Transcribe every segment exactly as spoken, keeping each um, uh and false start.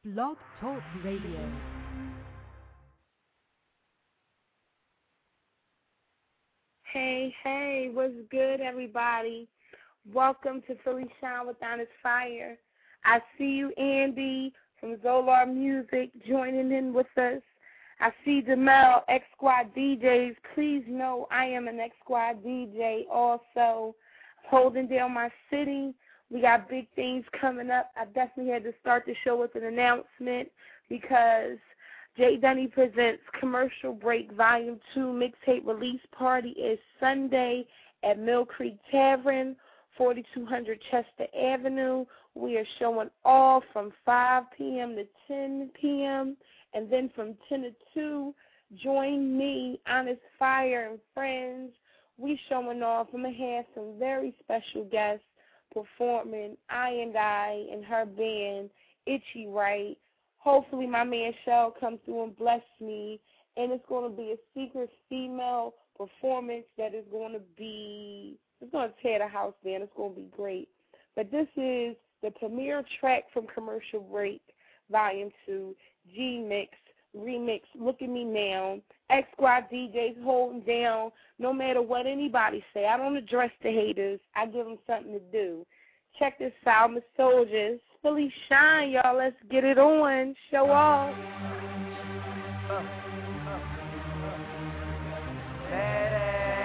Blog Talk Radio. Hey, hey, what's good, everybody? Welcome to Philly Shine with Honest Fire. I see you, Andy, from Zolar Music, joining in with us. I see Demel, X-Squad D Js. Please know I am an X-Squad D J also. Holding down my city. We got big things coming up. I definitely had to start the show with an announcement because Jay Dunny Presents Commercial Break Volume two Mixtape Release Party is Sunday at Mill Creek Tavern, forty-two hundred Chester Avenue. We are showing all from five p.m. to ten p.m. And then from ten to two, join me, Honest Fire, and friends. We showing off. I'm going to have some very special guests performing I and I and her band, Itchy Right. Hopefully my man Shell comes through and bless me. And it's going to be a secret female performance that is going to be, it's going to tear the house down. It's going to be great. But this is the premiere track from Commercial Break, Volume two, G-Mix, Remix, Look at Me Now. X-Squad D Js holding down no matter what anybody say. I don't address the haters. I give them something to do. Check this out, my soldiers. Philly Shine, y'all. Let's get it on. Show off. Uh, uh, uh.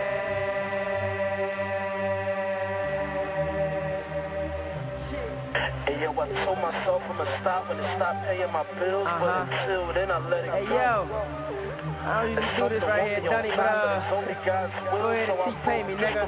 Hey, yo, I told myself I'ma stop when it stopped paying my bills, uh-huh. But until then I let it hey, go. Hey, yo. I don't usually do this right here, Dunny, but uh, go ahead and T-pay me, nigga.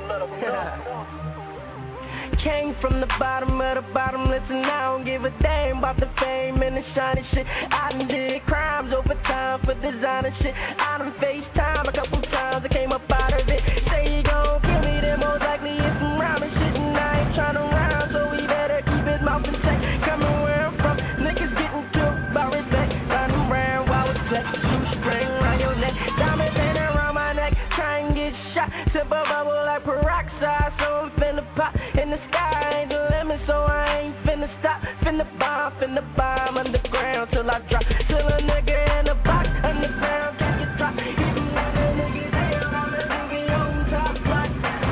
Came from the bottom of the bottom, listen, I don't give a damn about the fame and the shiny shit. I done did crimes over time for designer shit. I done faced time a couple times, I came up out of it. Say you gon' kill me, then most likely it's some rhyming shit. And I ain't tryna rhyme, so he better keep his mouth in check. Coming where I'm from, niggas getting killed by respect. Running around while it's flex, shoestring around your neck. Diamonds ain't around my neck, try and get shot. Sip a bubble like peroxide, so I'm finna pop. In the sky ain't the limit, so I ain't finna stop. Finna bomb, finna bomb underground till I drop. Till a nigga in the box, underground can't get dropped. Even when a nigga down, I'm a nigga on top block.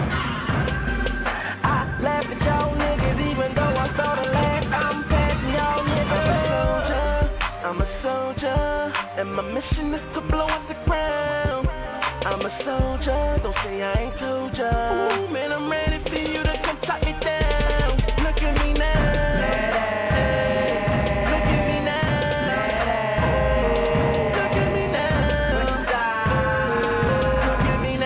I laugh at y'all niggas, even though I saw the laugh. I'm passing y'all niggas. I'm a soldier, I'm a soldier, and my mission is to blow up the ground. I'm a soldier, don't say I ain't told ya. Ooh, man, I'm ready for you to come top me down. Look at me now. Look at me now. Look at me now. Look at me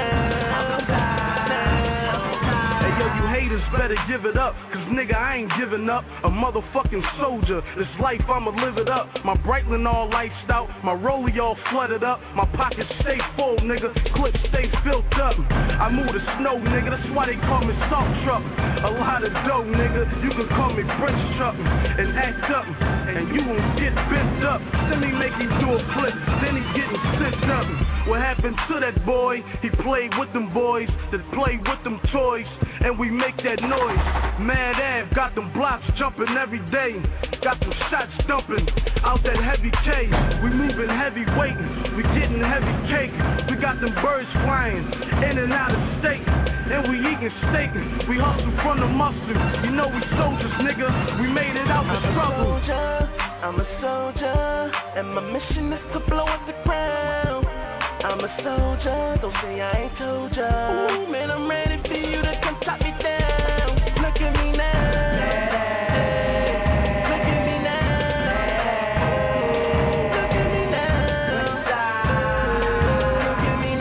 now. Hey, yo, you haters better give it up, cause nigga, I ain't giving up. A motherfucking soldier, this life I'ma live it up. My Breitling all iced out, my rollie all flooded up. My pockets stay full, nigga, clips stay filled up. I move the snow, nigga, that's why they call me salt truck. A lot of dough, nigga, you can call me Prince truck. And act up, and you won't get bent up. Then he make you do a flip, then he getting stitched up. What happened to that boy? He played with them boys that played with them toys, and we make that noise. Mad Ave got them blocks jumping every day. Got them shots dumping out that heavy K. We moving heavy weight, we getting heavy cake. We got them birds flying in and out of state, and we eating steak. We hustle from the mustard. You know we soldiers, nigga. We made it out the struggle. I'm a soldier, and my mission is to blow up the ground. I'm a soldier, don't say I ain't told ya. Ooh, man, I'm ready for you to come top me down. Look at me now. Look at me now. Look at me now. Look at me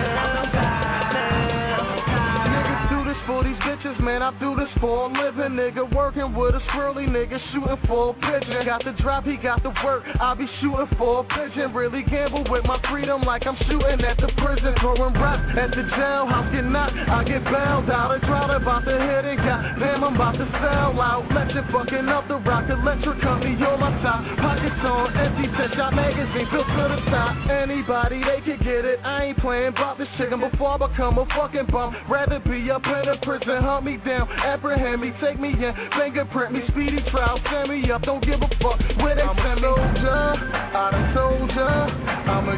now. Niggas do this for these bitches, man, I do this for a living. Nigga working with a swirly nigga, shooting for a pigeon. Got the drop, he got the work, I be shooting for a pigeon. Really gamble with my freedom like I'm shooting at the prison. Throwing rap at the jailhouse, get knocked, I get bailed out. A drought about to hit it, goddamn, I'm about to sell out. Let you fucking up the rock, electric company on my top. Pockets on empty, touch out magazine, built to the top. Anybody, they can get it, I ain't playing about this chicken before I become a fucking bum. Rather be up in a prison, hunt me down, apprehend me, take me in, fingerprint me, speedy trial, send me up, don't give a fuck where they send me.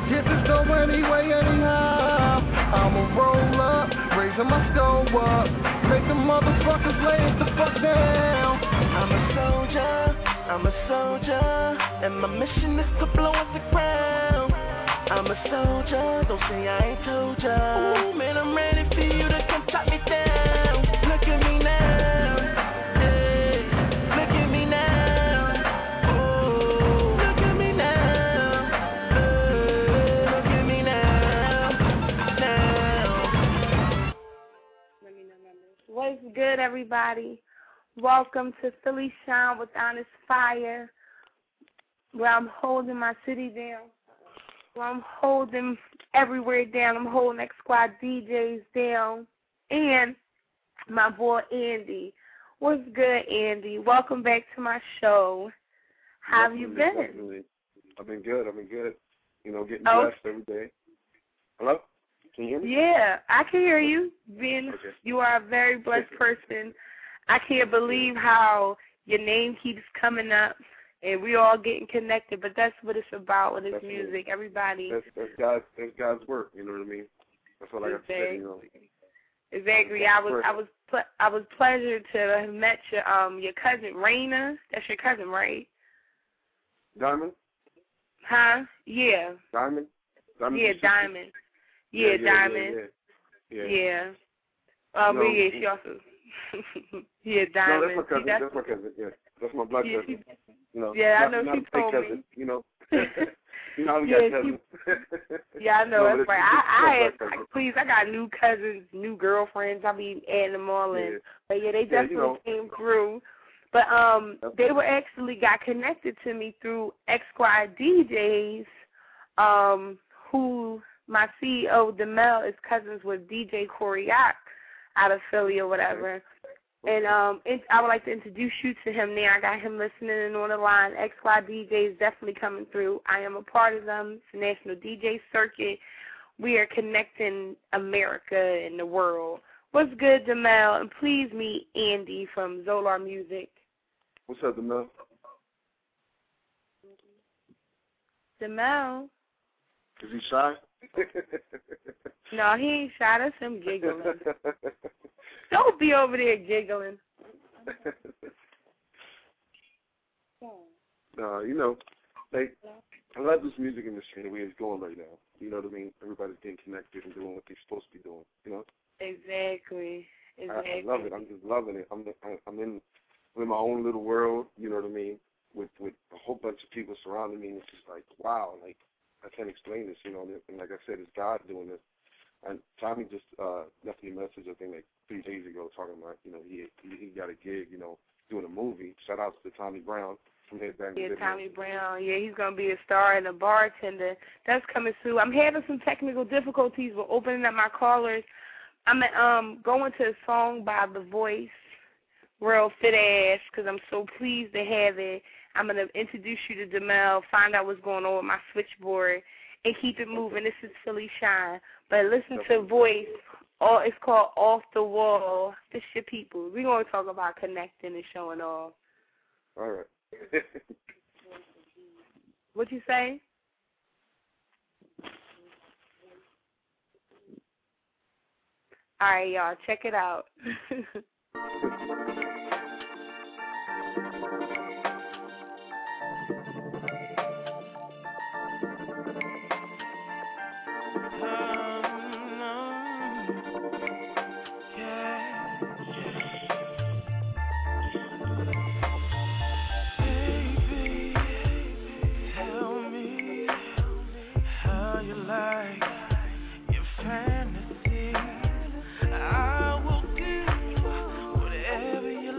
Get this dough anyway, anyhow. I'ma roll up, raising my skull up. Make the motherfuckers lay it the fuck down. I'm a soldier, I'm a soldier, and my mission is to blow up the ground. I'm a soldier, don't say I ain't told ya. Ooh, man, I'm ready for you to come top me down. Look at me now, yeah. Look at me now, oh. Look at me now, uh, look at me now, now. What's good, everybody? Welcome to Philly Shine with Honest Fire, where I'm holding my city down. I'm holding everywhere down. I'm holding X Squad D Js down. And my boy Andy. What's good, Andy? Welcome back to my show. How have you been? Definitely. I've been good. I've been good. You know, getting oh. blessed every day. Hello? Can you hear me? Yeah, I can hear you. Being okay. You are a very blessed person. I can't believe how your name keeps coming up. And we all getting connected, but that's what it's about with this that's music. It. Everybody. That's, that's God's. That's God's work. You know what I mean? That's what exactly. I got to say. You know. Exactly. I was. I was. Ple- I was pleasure to have met your um your cousin Raina. That's your cousin, right? Diamond. Huh? Yeah. Diamond. Diamond yeah, Diamond. Yeah, yeah, yeah, Diamond. Yeah. Yeah. yeah. Um. No, yeah. She also. yeah, Diamond. No, that's my cousin. See, that's, that's my cousin. Yeah. That's my blood yeah, cousin. You know, yeah, not, I know not she told cousin, me. You know, you know, we yeah, got cousins. She, yeah, I know. no, that's right. I, I had, I, please, I got new cousins, new girlfriends. I be adding them all in. Yeah. But yeah, they definitely yeah, you know. came through. But um, That's they were actually got connected to me through X Squad D Js, um, who my C E O Demel is cousins with D J Coriac out of Philly or whatever. Okay. And um, it, I would like to introduce you to him now. I got him listening and on the line. X Y D J is definitely coming through. I am a part of them. It's a national D J circuit. We are connecting America and the world. What's good, Demel? And please meet Andy from Zolar Music. What's up, Demel? Demel? Is he shy? No, he ain't shy. That's him giggling. Don't be over there giggling. No, you know, like, I love this music industry the way it's going right now. You know what I mean? Everybody's getting connected and doing what they're supposed to be doing, you know? Exactly. Exactly. I, I love it. I'm just loving it. I'm I'm in, I'm in my own little world, you know what I mean, with, with a whole bunch of people surrounding me, and it's just like, wow, like, I can't explain this, you know, and like I said, it's God doing this. And Tommy just uh, left me a message, I think, like three days ago, talking about, you know, he he, he got a gig, you know, doing a movie. Shout out to Tommy Brown from Headbang. Yeah, Tommy Brown. Yeah, he's going to be a star and a bartender. That's coming soon. I'm having some technical difficulties with opening up my callers. I'm um going to a song by The Voice, Real Fit Ass, because I'm so pleased to have it. I'm going to introduce you to Demel, find out what's going on with my switchboard, and keep it moving. This is Philly Shine. But listen to Voice. Oh, it's called Off the Wall. This your people. We're going to talk about connecting and showing off. All right. What you say? All right, y'all. Check it out. Fantasy, I will do whatever you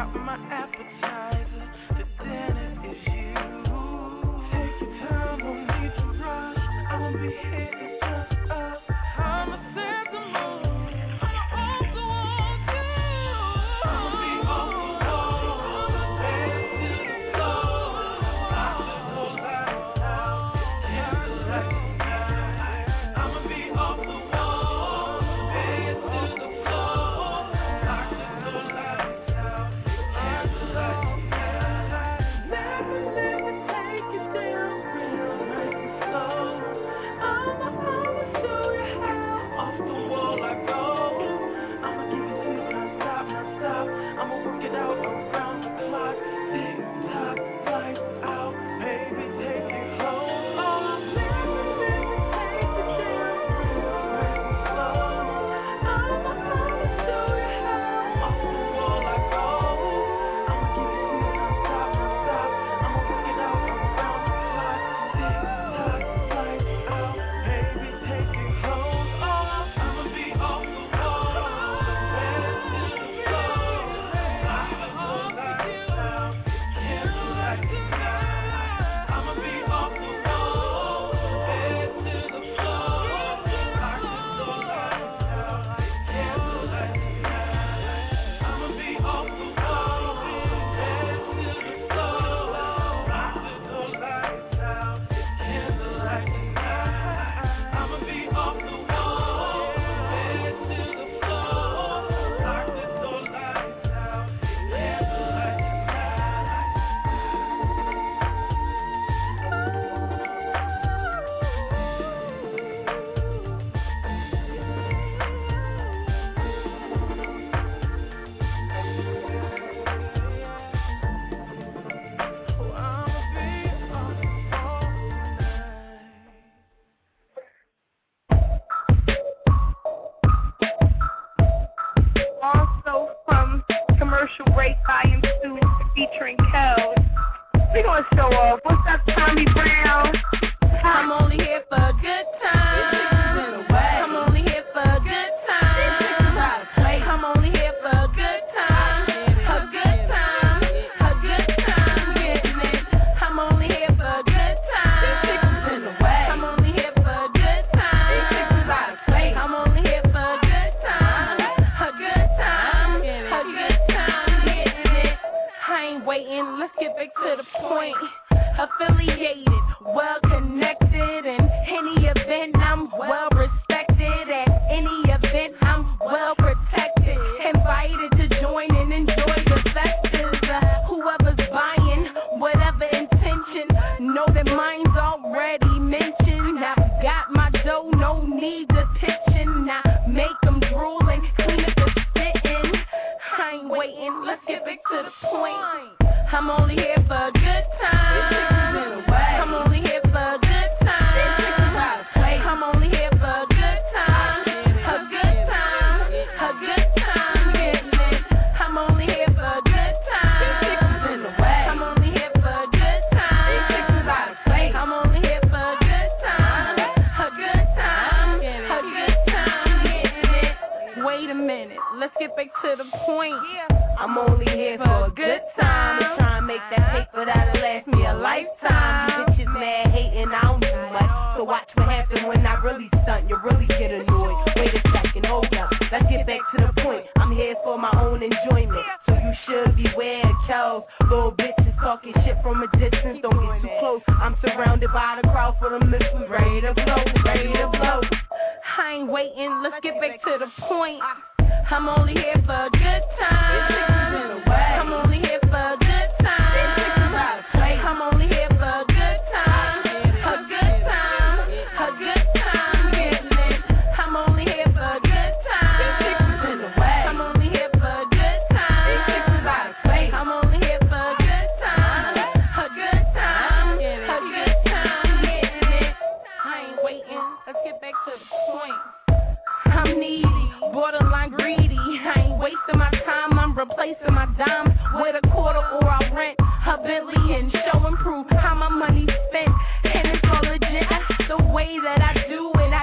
out my appetizer. The dinner is you. Take your time, don't need to rush. I'ma be here, it's just us. I'm a sensible.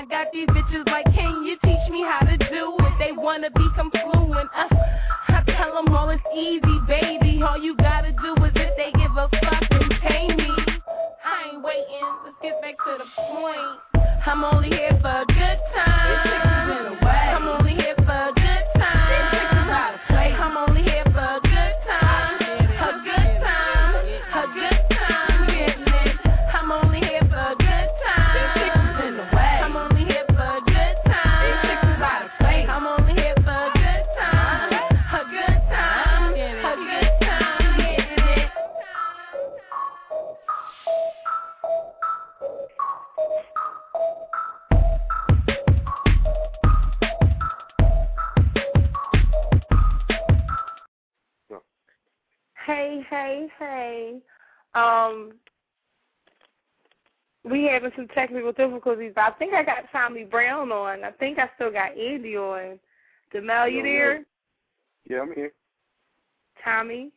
wanna become fluent. Uh, I tell them all it's easy, baby. All you gotta do is if they give a fuck and pay me. I ain't waiting, let's get back to the point. I'm only here for a good time. I'm only here for a good time. I'm only here for a good time. A good time. A good time. Getting it. I'm only here for a good time. I'm only here for a good time. I'm only here for a good time. A good time. A good time. Getting it. Hey, hey, hey. Um, we having some technical difficulties, but I think I got Tommy Brown on. I think I still got Andy on. Demel, you there? Yeah, I'm here. Tommy?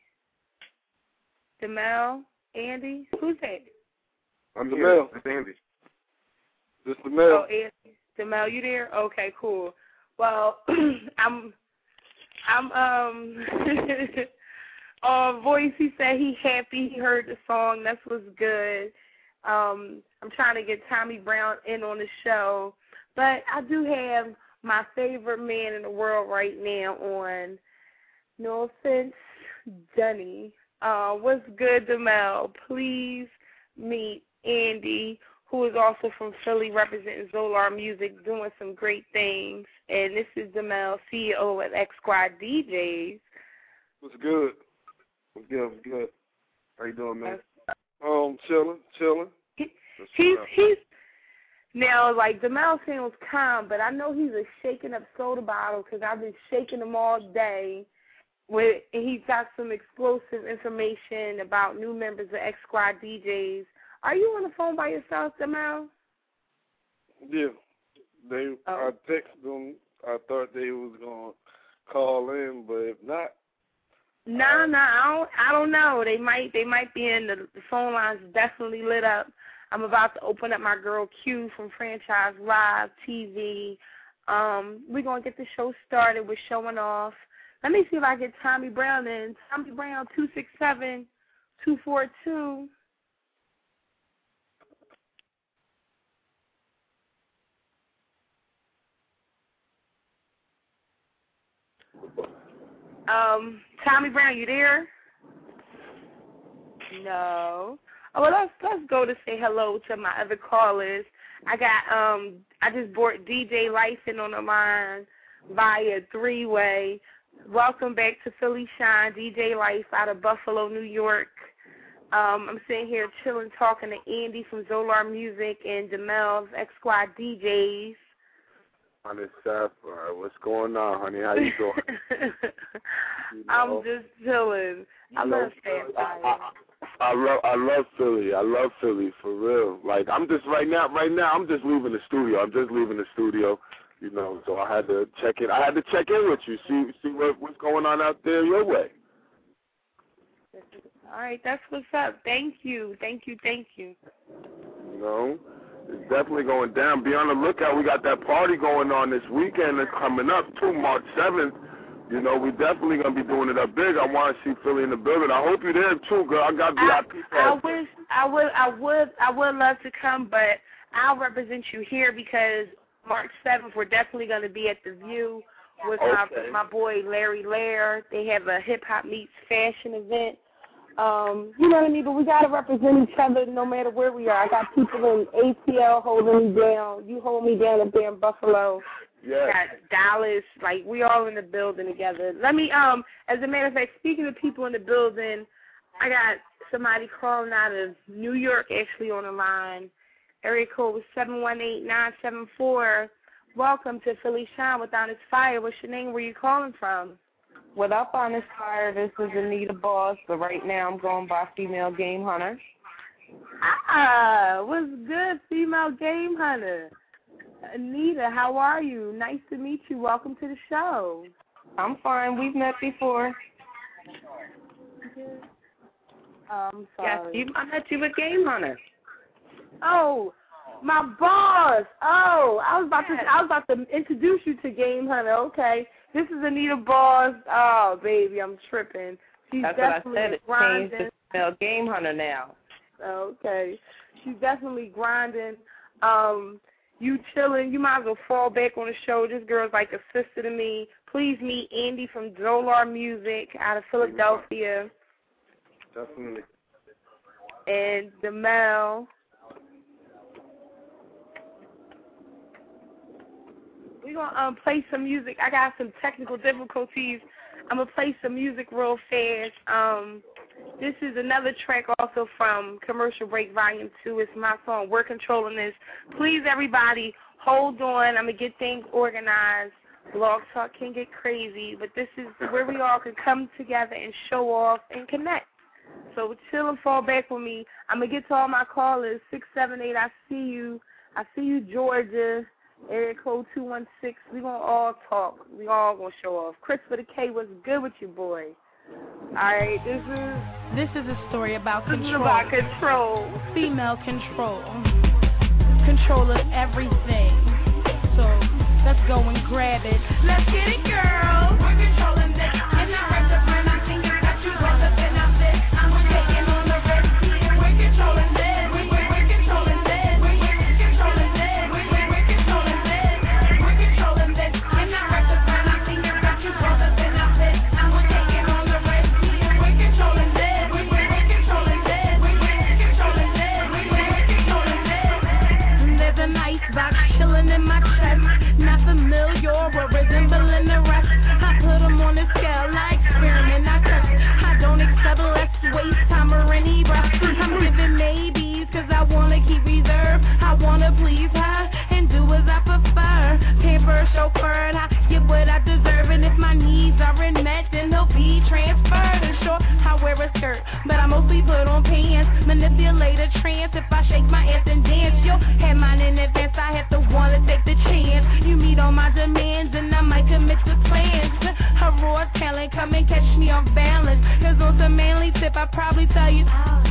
Demel? Andy? Who's that? I'm Demel. here. It's Andy. This is Demel. Oh, Andy. Demel, you there? Okay, cool. Well, I'm, I'm, um... Uh, voice, he said he happy he heard the song. That's what's good. Um, I'm trying to get Tommy Brown in on the show. But I do have my favorite man in the world right now on. No offense, Dunny. Uh, what's good, Demel? Please meet Andy, who is also from Philly, representing Zolar Music, doing some great things. And this is Demel, C E O at X Squad D Js. What's good? What's good? What's good? How you doing, man? Um, chilling, chilling. He, he's he's now like Demel sounds calm, but I know he's a shaking up soda bottle because I've been shaking him all day. With and he's got some explosive information about new members of X Squad D Js. Are you on the phone by yourself, Demel? Yeah, they. Oh. I texted them. I thought they was gonna call in, but if not. No, no, I don't, I don't know. They might they might be in. The, the phone line's definitely lit up. I'm about to open up my girl Q from Franchise Live T V. Um, we're going to get the show started with showing off. Let me see if I get Tommy Brown in. Tommy Brown, two six seven, two four two. Um, Tommy Brown, you there? No. Oh, well, let's let's go to say hello to my other callers. I got um, I just brought D J Lyson on the line via three way. Welcome back to Philly Shine, D J Life out of Buffalo, New York. Um, I'm sitting here chilling, talking to Andy from Zolar Music and Demel of X Squad D Js. Honey Sapphire, what's going on, honey? How you doing? you know, I'm just chilling. I love Sapphire. I, I, I love, I love Philly. I love Philly for real. Like I'm just right now, right now. I'm just leaving the studio. I'm just leaving the studio. You know, so I had to check it. I had to check in with you, see, see what, what's going on out there your way. All right, that's what's up. Thank you, thank you, thank you. You know. It's definitely going down. Be on the lookout. We got that party going on this weekend that's coming up, too, March seventh. You know, we definitely going to be doing it up big. I want to see Philly in the building. I hope you're there, too, girl. I got V I P. I, I wish, I would, I would, I would love to come, but I'll represent you here because March seventh, we're definitely going to be at The View with okay. my, my boy Larry Lair. They have a hip-hop meets fashion event. Um, you know what I mean? But we got to represent each other no matter where we are. I got people in A T L holding me down. You hold me down up there in Buffalo. Yeah. Got Dallas. Like, we all in the building together. Let me, um, as a matter of fact, speaking of people in the building, I got somebody calling out of New York actually on the line. Area code was seven one eight, nine seven four. Welcome to Philly Shine with Honest Fire. What's your name? Where you calling from? What up, Honest Fire? This is Anita Boss, but right now I'm going by Female Game Hunter. Ah, what's good, Female Game Hunter? Anita, how are you? Nice to meet you. Welcome to the show. I'm fine. We've met before. I'm Yes, sorry. you, I met you with Game Hunter. Oh, my boss. Oh, I was about to I was about to introduce you to Game Hunter. Okay. This is Anita Boss. Oh, baby, I'm tripping. She's That's definitely what I said. It's grinding. changed to female game hunter now. Okay. She's definitely grinding. Um, you chilling. You might as well fall back on the show. This girl's like a sister to me. Please meet Andy from Zolar Music out of Philadelphia. Definitely. And Demel. We're going to um, play some music. I got some technical difficulties. I'm going to play some music real fast. Um, this is another track also from Commercial Break Volume two. It's my song, We're Controlling This. Please, everybody, hold on. I'm going to get things organized. Blog Talk can get crazy, but this is where we all can come together and show off and connect. So chill and fall back with me. I'm going to get to all my callers, six seven eight, I see you. I see you, Georgia. Area code two one six. We're going to all talk. We all going to show off. Chris with a K, what's good with you, boy? All right, this is... This is a story about this control. This is about control. Female control. Control of everything. So, let's go and grab it. Let's get it, girl. We're controlling this. And I heard the friend I think I got you rolled up in our this. I'm taking on the rest here. We're controlling this. We're, we're, we're controlling this. We're, we're controlling this. We're, we're, we're controlling this. We're controlling this. And I heard the friend I think I got you rolled up in our this. I'm taking on the rest here. We're controlling this. We're, we're, we're controlling this. We're, we're controlling this. We're, we're controlling this. There's a nice box chilling in my chest. Not familiar or resembling the rest. I put them on the scale, I experiment, I test. I don't accept less waste time or any breath. I'm giving maybes cause I wanna keep reserve. I wanna please her and do as I prefer. Pamper, chauffeur, and I get what I deserve. And if my needs aren't met, then they'll be transferred. And sure, I wear a skirt, but I mostly put on pants. Manipulate a trance if I shake my ass and dance. You'll have mine in advance, I have to wanna take the chance. You meet all my demands and I might commit to plans. A raw talent, come and catch me off balance. Cause on some manly tip, I probably tell you,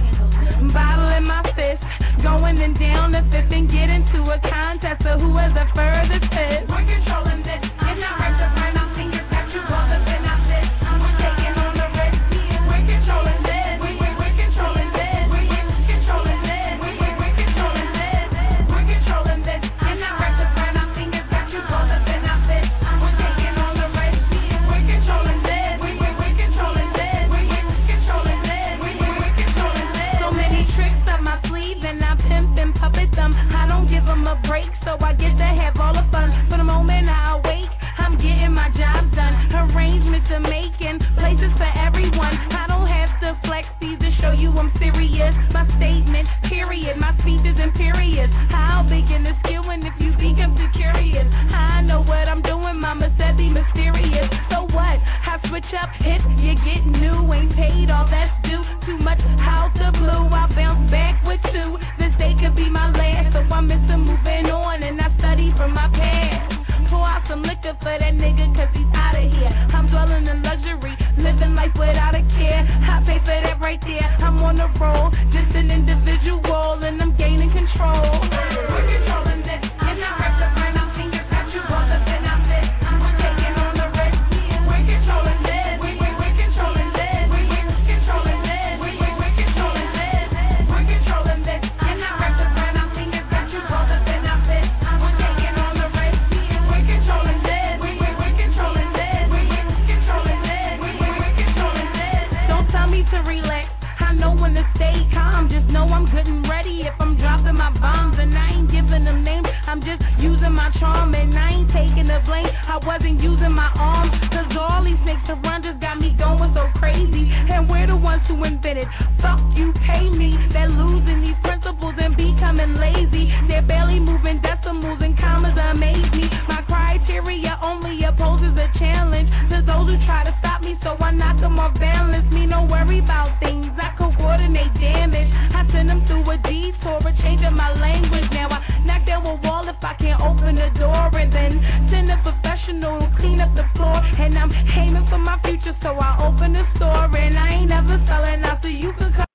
bottle in my fist, going and down the fifth and get into a contest of who has the furthest fist. We're controlling this, and I heard the friend I'm singing, got you rolled up in our this. We're taking on the rest, we're controlling this. We're, we're, we're controlling this. We're, we're controlling this. We're, we're, we're controlling this. We're controlling this, and I heard the friend I'm singing, got you rolled up in our this. We're taking on the rest, we're controlling this. We're, we're, we're controlling this. We're, we're controlling this. We're, we're, we're controlling this. So many tricks up my sleeve and I pimp and puppet them. I don't give them a break, so I get to have all the fun. For the moment I awake, I'm getting my job done. Arrangements are making places for everyone. I don't have to flex these to show you I'm serious. My statement, period. My speech is imperious. How big in the skill and if you become too curious. I know what I'm doing, mama said be mysterious. So what? I switch up hits, you get new. Ain't paid all that's due. Too much out the blue. I bounce back with two. This day could be my last, so I'm missing moving on and I study from my past. Pour out some liquor for that nigga cause he's out of here. I'm dwelling in luxury, living life without a care. I pay for that right there. I'm on the roll, just an individual and I'm gaining control. We're controlling this, and I heard the friend I'm singing, got you rolled up in our this. We're taking on the rest, we're controlling this. We're, we're, we're controlling this. We're, we're controlling this. We're, we're, we're controlling this. We're controlling this, and I heard the friend I'm singing, got you rolled up in our this. We're taking on the rest, we're controlling this. We're, we're, we're controlling this. We're, we're controlling this. We're, we're, we're controlling this. Don't tell me to relax, I know when to stay calm. Just know I'm good and ready if I'm dropping my bombs. And I ain't giving them names, I'm just using my charm. And I ain't taking the blame, I wasn't using my arms. Cause all these snakes to run just got me going so crazy. And we're the ones who invented, fuck you pay me. They're losing these principles and becoming lazy. They're barely moving decimals and commas amaze me. My criteria only opposes a challenge to those who try to stop me, so I knock them off balance. Me no worry about things, I coordinate damage. I send them through a detour, a change of my language. Now I knock down a wall if I can't open the door, and then send a professional to clean up the floor. And I'm aiming for my future, so I open the store, and I ain't never selling out, so you can come.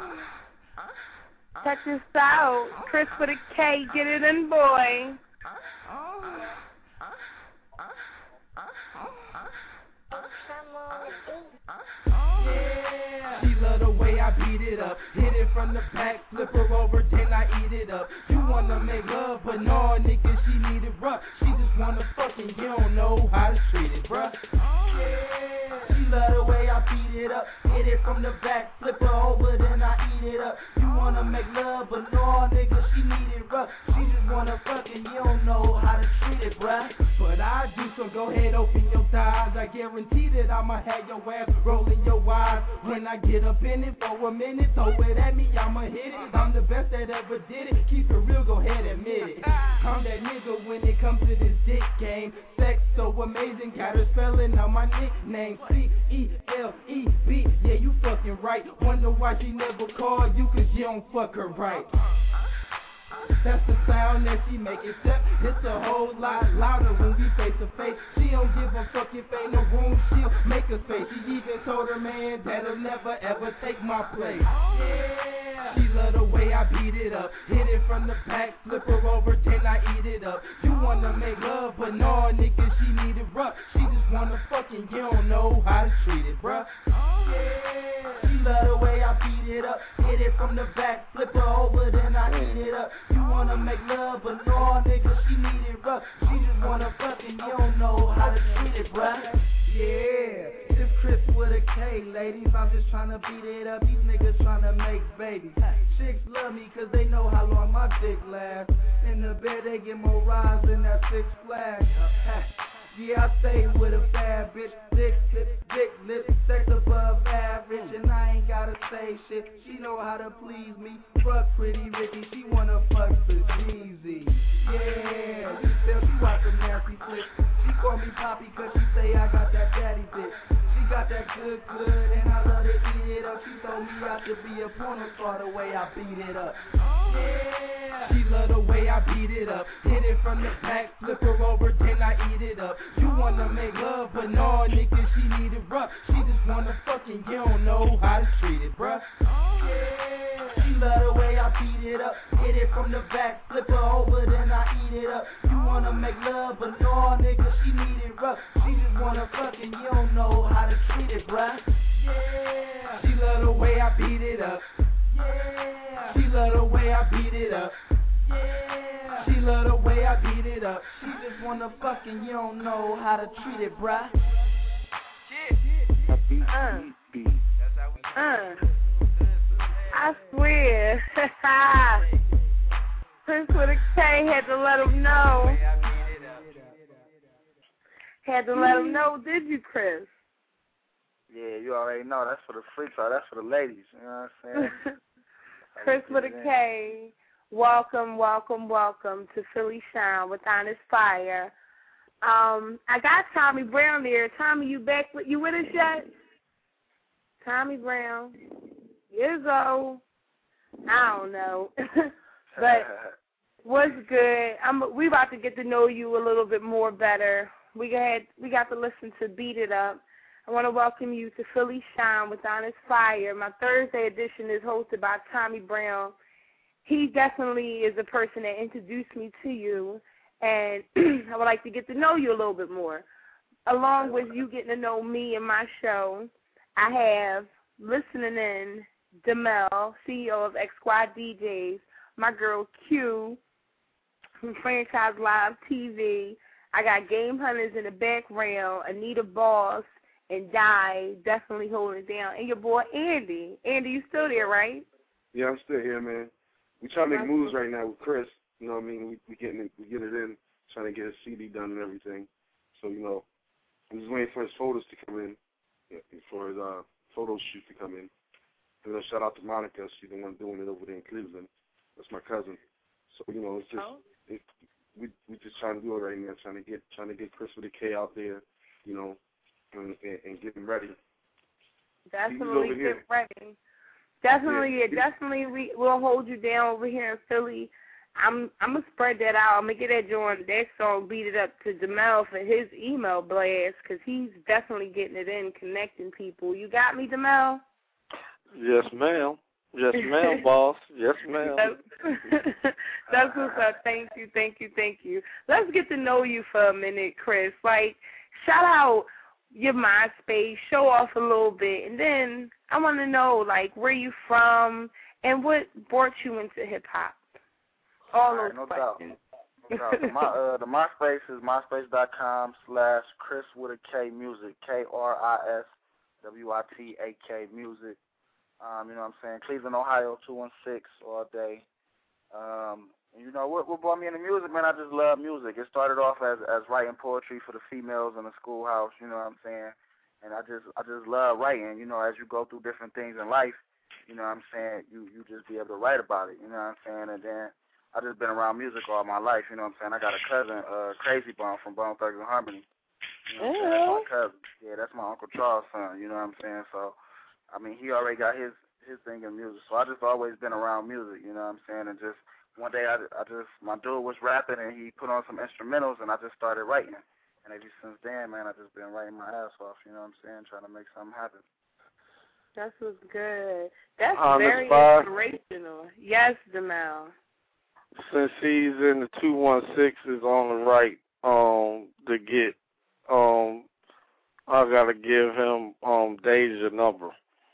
Check this out. Chris with a K, get it in, boy. beat it up. Hit it from the back, flip her over, then I eat it up. You wanna make love, but no, nigga, she need it rough. She just wanna fucking, you don't know how to treat it, bruh. Yeah, she love the way I beat it up. Hit it from the back, flip her over, then I eat it up. You wanna make love, but no, nigga, she need it rough. She just wanna fucking, you don't know how to treat it, bruh. But I do, so go ahead, open your thighs. I guarantee that I'ma have your ass rolling your eyes. When I get up in it for a minute, throw it at me, I'ma hit it. I'm the best that ever did it. Keep it real, go ahead, admit it. I'm that nigga when it comes to this dick game. Sex so amazing, got her spelling out my nickname. C E L E B, yeah, you fucking right. Wonder why she never called you, cause you don't fuck her right. That's the sound that she make, except it's a whole lot louder when we face to face. She don't give a fuck if ain't no room, she'll make us face. She even told her man that'll never ever take my place. Yeah, she love the way I beat it up. Hit it from the back, flip her over, then I eat it up. You wanna make love, but no, nigga, she need it rough. She just wanna fucking, you don't know how to treat it, bruh. Yeah, she love the way I beat it up. Hit it from the back, flip her over, then I eat it up. You wanna make love, but no, nigga, she need it rough. She just wanna fucking, you don't know how to treat it, bruh. Yeah, it's Chris with a K, ladies. I'm just tryna beat it up. These niggas tryna make babies. Chicks love me cause they know how long my dick lasts. In the bed they get more rides than that Six Flags. Yeah, I stay with a bad bitch. Dick lips, dick lips, sex above average. And I ain't gotta say shit. She know how to please me. Fuck Pretty Ricky, she wanna fuck the Jeezy. Yeah, she said she watch some nasty flicks. She call me Poppy cause she say I got that daddy dick. She got that good, good, and I love to eat it up. She told me I should be a porno star the way I beat it up. Yeah, she love the way I beat it up. Hit it from the back, flip her over, then I eat it up. You wanna make love, but no, nigga, she need it rough. She just wanna fucking, you don't know how to treat it, bruh. Yeah, she love the way I beat it up. Hit it from the back, flip her over, then I eat it up. You wanna make love, but no, nigga, she need it rough. She just wanna fucking, you don't know how to treat it, bruh. Yeah, she love the way I beat it up. Yeah, she love the way I beat it up. Yeah, she love the way I beat it up. She just wanna fucking, you don't know how to treat it, bruh. Uh, uh, I swear. Chris with a K had to let him know. Had to let him know, did you, Chris? Yeah, you already know. That's for the freaks, or that's for the ladies. You know what I'm saying? Chris with a K, welcome, welcome, welcome to Philly Shine with Honest Fire. Um, I got Tommy Brown there. Tommy, you back? With, you with us yet? Tommy Brown, Izzo. I don't know, but what's good? I'm. We about to get to know you a little bit more better. We got we got to listen to Beat It Up. I want to welcome you to Philly Shine with Honest Fire. My Thursday edition is hosted by Tommy Brown. He definitely is a person that introduced me to you, and I would like to get to know you a little bit more. Along with you getting to know me and my show, I have listening in Demel, C E O of X Y D Js, my girl Q from Franchise Live T V. I got Game Hunters in the background, Anita Boss, and Di definitely holding it down. And your boy Andy. Andy, you still there, right? Yeah, I'm still here, man. We trying to make moves right now with Chris. You know what I mean? We we getting it, we get it in, trying to get his C D done and everything. So, you know, I'm just waiting for his photos to come in, for his uh, photo shoot to come in. You know, shout out to Monica. She's the one doing it over there in Cleveland. That's my cousin. So, you know, it's just oh. it, we we just trying to do it right now, trying to get trying to get Chris with a K out there, you know, and, and, and get him ready. Definitely get ready. Definitely, yeah, yeah, definitely. We we'll hold you down over here in Philly. I'm I'm gonna spread that out. I'm gonna get that joint, that song, Beat It Up to Demel for his email blast, because he's definitely getting it in, connecting people. You got me, Demel? Yes, ma'am. Yes, ma'am, boss. Yes, ma'am. That's, that's what's up. Thank you, thank you, thank you. Let's get to know you for a minute, Chris. Like, shout out, your MySpace, show off a little bit, and then I want to know, like, where you from and what brought you into hip-hop. All, All right, those no questions. Doubt. No doubt. My, uh, the MySpace is myspace.com slash Chris with a K music, K R I S W I T A K music. Um, you know what I'm saying? Cleveland, Ohio, two one six all day. Um, and you know, what, what brought me into music, man, I just love music. It started off as, as writing poetry for the females in the schoolhouse, you know what I'm saying? And I just I just love writing. You know, as you go through different things in life, you know what I'm saying, you, you just be able to write about it, you know what I'm saying? And then I just been around music all my life, you know what I'm saying? I got a cousin, uh, Crazy Bone from Bone Thugs and Harmony. You know what I'm saying? That's my cousin. Yeah, that's my Uncle Charles' son, you know what I'm saying? So, I mean, he already got his, his thing in music. So I just always been around music, you know what I'm saying? And just one day I, I just, my dude was rapping and he put on some instrumentals and I just started writing. And ever since then, man, I just been writing my ass off, you know what I'm saying? Trying to make something happen. That's what's good. That's On very inspirational. Yes, Jamal. Since he's in the two one six is on the right, um, to get, um, I gotta give him um Deja number.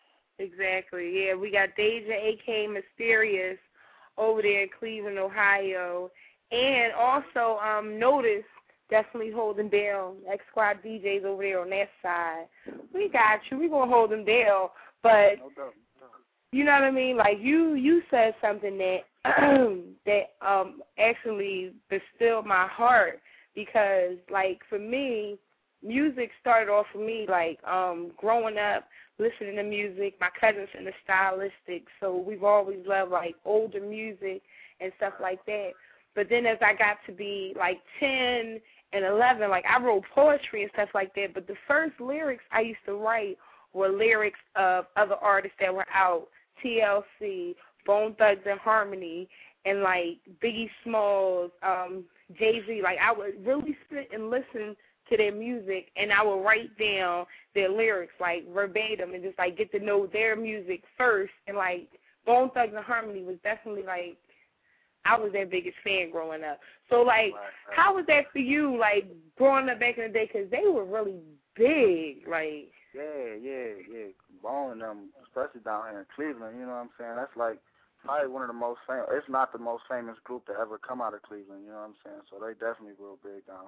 Exactly. Yeah, we got Deja, A K Mysterious, over there in Cleveland, Ohio, and also um Notice definitely holding down X Squad D Js over there on that side. We got you. We gonna hold them down, but. No doubt. You know what I mean? Like, you, you said something that that um actually bestilled my heart because, like, for me, music started off for me, like, um, growing up, listening to music. My cousin's in the stylistic, so we've always loved, like, older music and stuff like that. But then as I got to be, like, ten and eleven, like, I wrote poetry and stuff like that, but the first lyrics I used to write were lyrics of other artists that were out. T L C, Bone Thugs and Harmony, and, like, Biggie Smalls, um, Jay-Z. Like, I would really sit and listen to their music, and I would write down their lyrics, like, verbatim, and just, like, get to know their music first. And, like, Bone Thugs and Harmony was definitely, like, I was their biggest fan growing up. So, like, how was that for you, like, growing up back in the day? Because they were really big, like. Yeah, yeah, yeah. Bone, um, especially down here in Cleveland, you know what I'm saying? That's like probably one of the most famous, it's not the most famous group to ever come out of Cleveland, you know what I'm saying? So they definitely real big down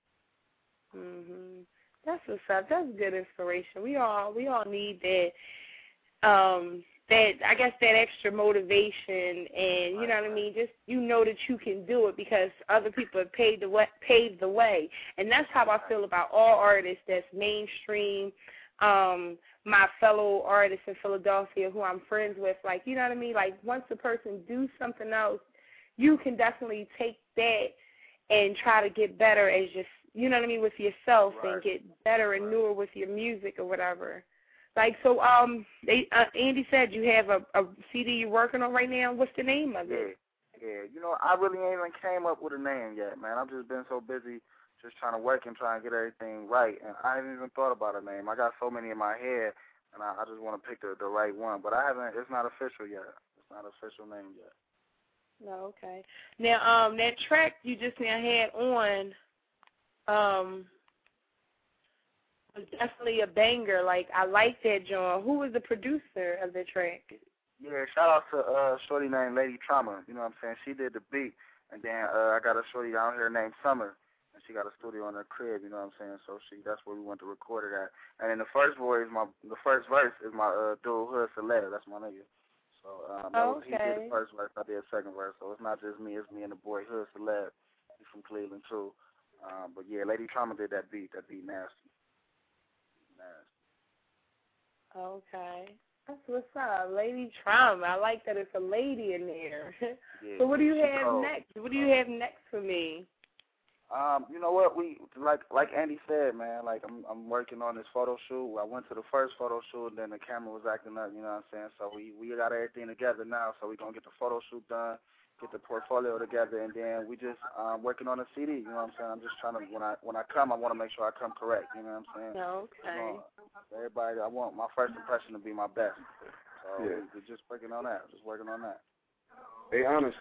here. Mhm. That's what's up. That's good inspiration. We all we all need that um that I guess that extra motivation, and you know what I mean, just you know that you can do it because other people have paved the way, paved the way. And that's how I feel about all artists that's mainstream. Um, my fellow artists in Philadelphia who I'm friends with, like, you know what I mean? Like, once a person do something else, you can definitely take that and try to get better as just, you know what I mean, with yourself, right, and get better and newer with your music or whatever. Like, so um, they, uh, Andy said you have a, a C D you're working on right now. What's the name of it? Yeah, yeah. You know, I really ain't even came up with a name yet, man. I've just been so busy just trying to work and trying to get everything right, and I haven't even thought about a name. I got so many in my head, and I, I just want to pick the, the right one, but I haven't. It's not official yet. It's not an official name yet. No, okay. Now, um, that track you just now had on, um, was definitely a banger. Like, I like that, John. Who was the producer of the track? Yeah, shout out to uh, shorty named Lady Trauma. You know what I'm saying? She did the beat, and then uh, I got a shorty down here named Summer. She got a studio in her crib, you know what I'm saying? So she, that's where we went to record it at. And then the first voice, my the first verse is my uh, dude Hood Celeb. That's my nigga. So um, oh, okay. He did the first verse, I did the second verse. So it's not just me, it's me and the boy Hood Celeb. He's from Cleveland too. Um, but yeah, Lady Trauma did that beat. That beat nasty. Nasty. Okay. That's what's up, Lady Trauma. I like that it's a lady in there. Yeah, so what do you have cold. next? What do you have next for me? Um, you know what, we like like Andy said, man, like I'm I'm working on this photo shoot. I went to the first photo shoot, then the camera was acting up, you know what I'm saying? So we, we got everything together now, so we're gonna get the photo shoot done, get the portfolio together, and then we just um working on a C D, you know what I'm saying? I'm just trying to when I when I come I wanna make sure I come correct, you know what I'm saying? Okay. You know, everybody I want my first impression to be my best. So yeah. we're just working on that. Just working on that. Hey, honest.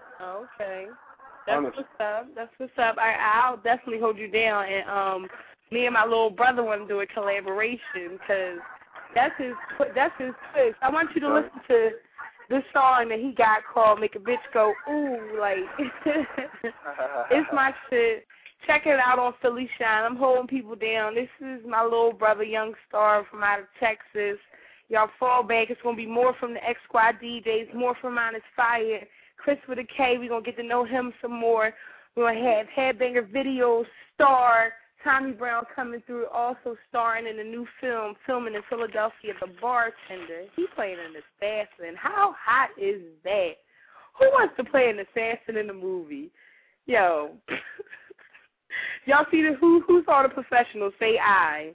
Okay. That's Honest. what's up. That's what's up. I, I'll definitely hold you down. And um, me and my little brother want to do a collaboration because that's his that's his twist. I want you to listen to this song that he got called "Make a Bitch Go Ooh," like it's my shit. Check it out on Philly Shine. I'm holding people down. This is my little brother, Young Star from out of Texas. Y'all fall back. It's gonna be more from the X Squad D Js, more from Honest Fire. Chris with a K. We're gonna get to know him some more. We're gonna have Headbanger Video star Tommy Brown coming through, also starring in a new film, filming in Philadelphia, The Bartender. He playing an assassin. How hot is that? Who wants to play an assassin in a movie? Yo. Y'all see the, who, who saw The Professional? Say I.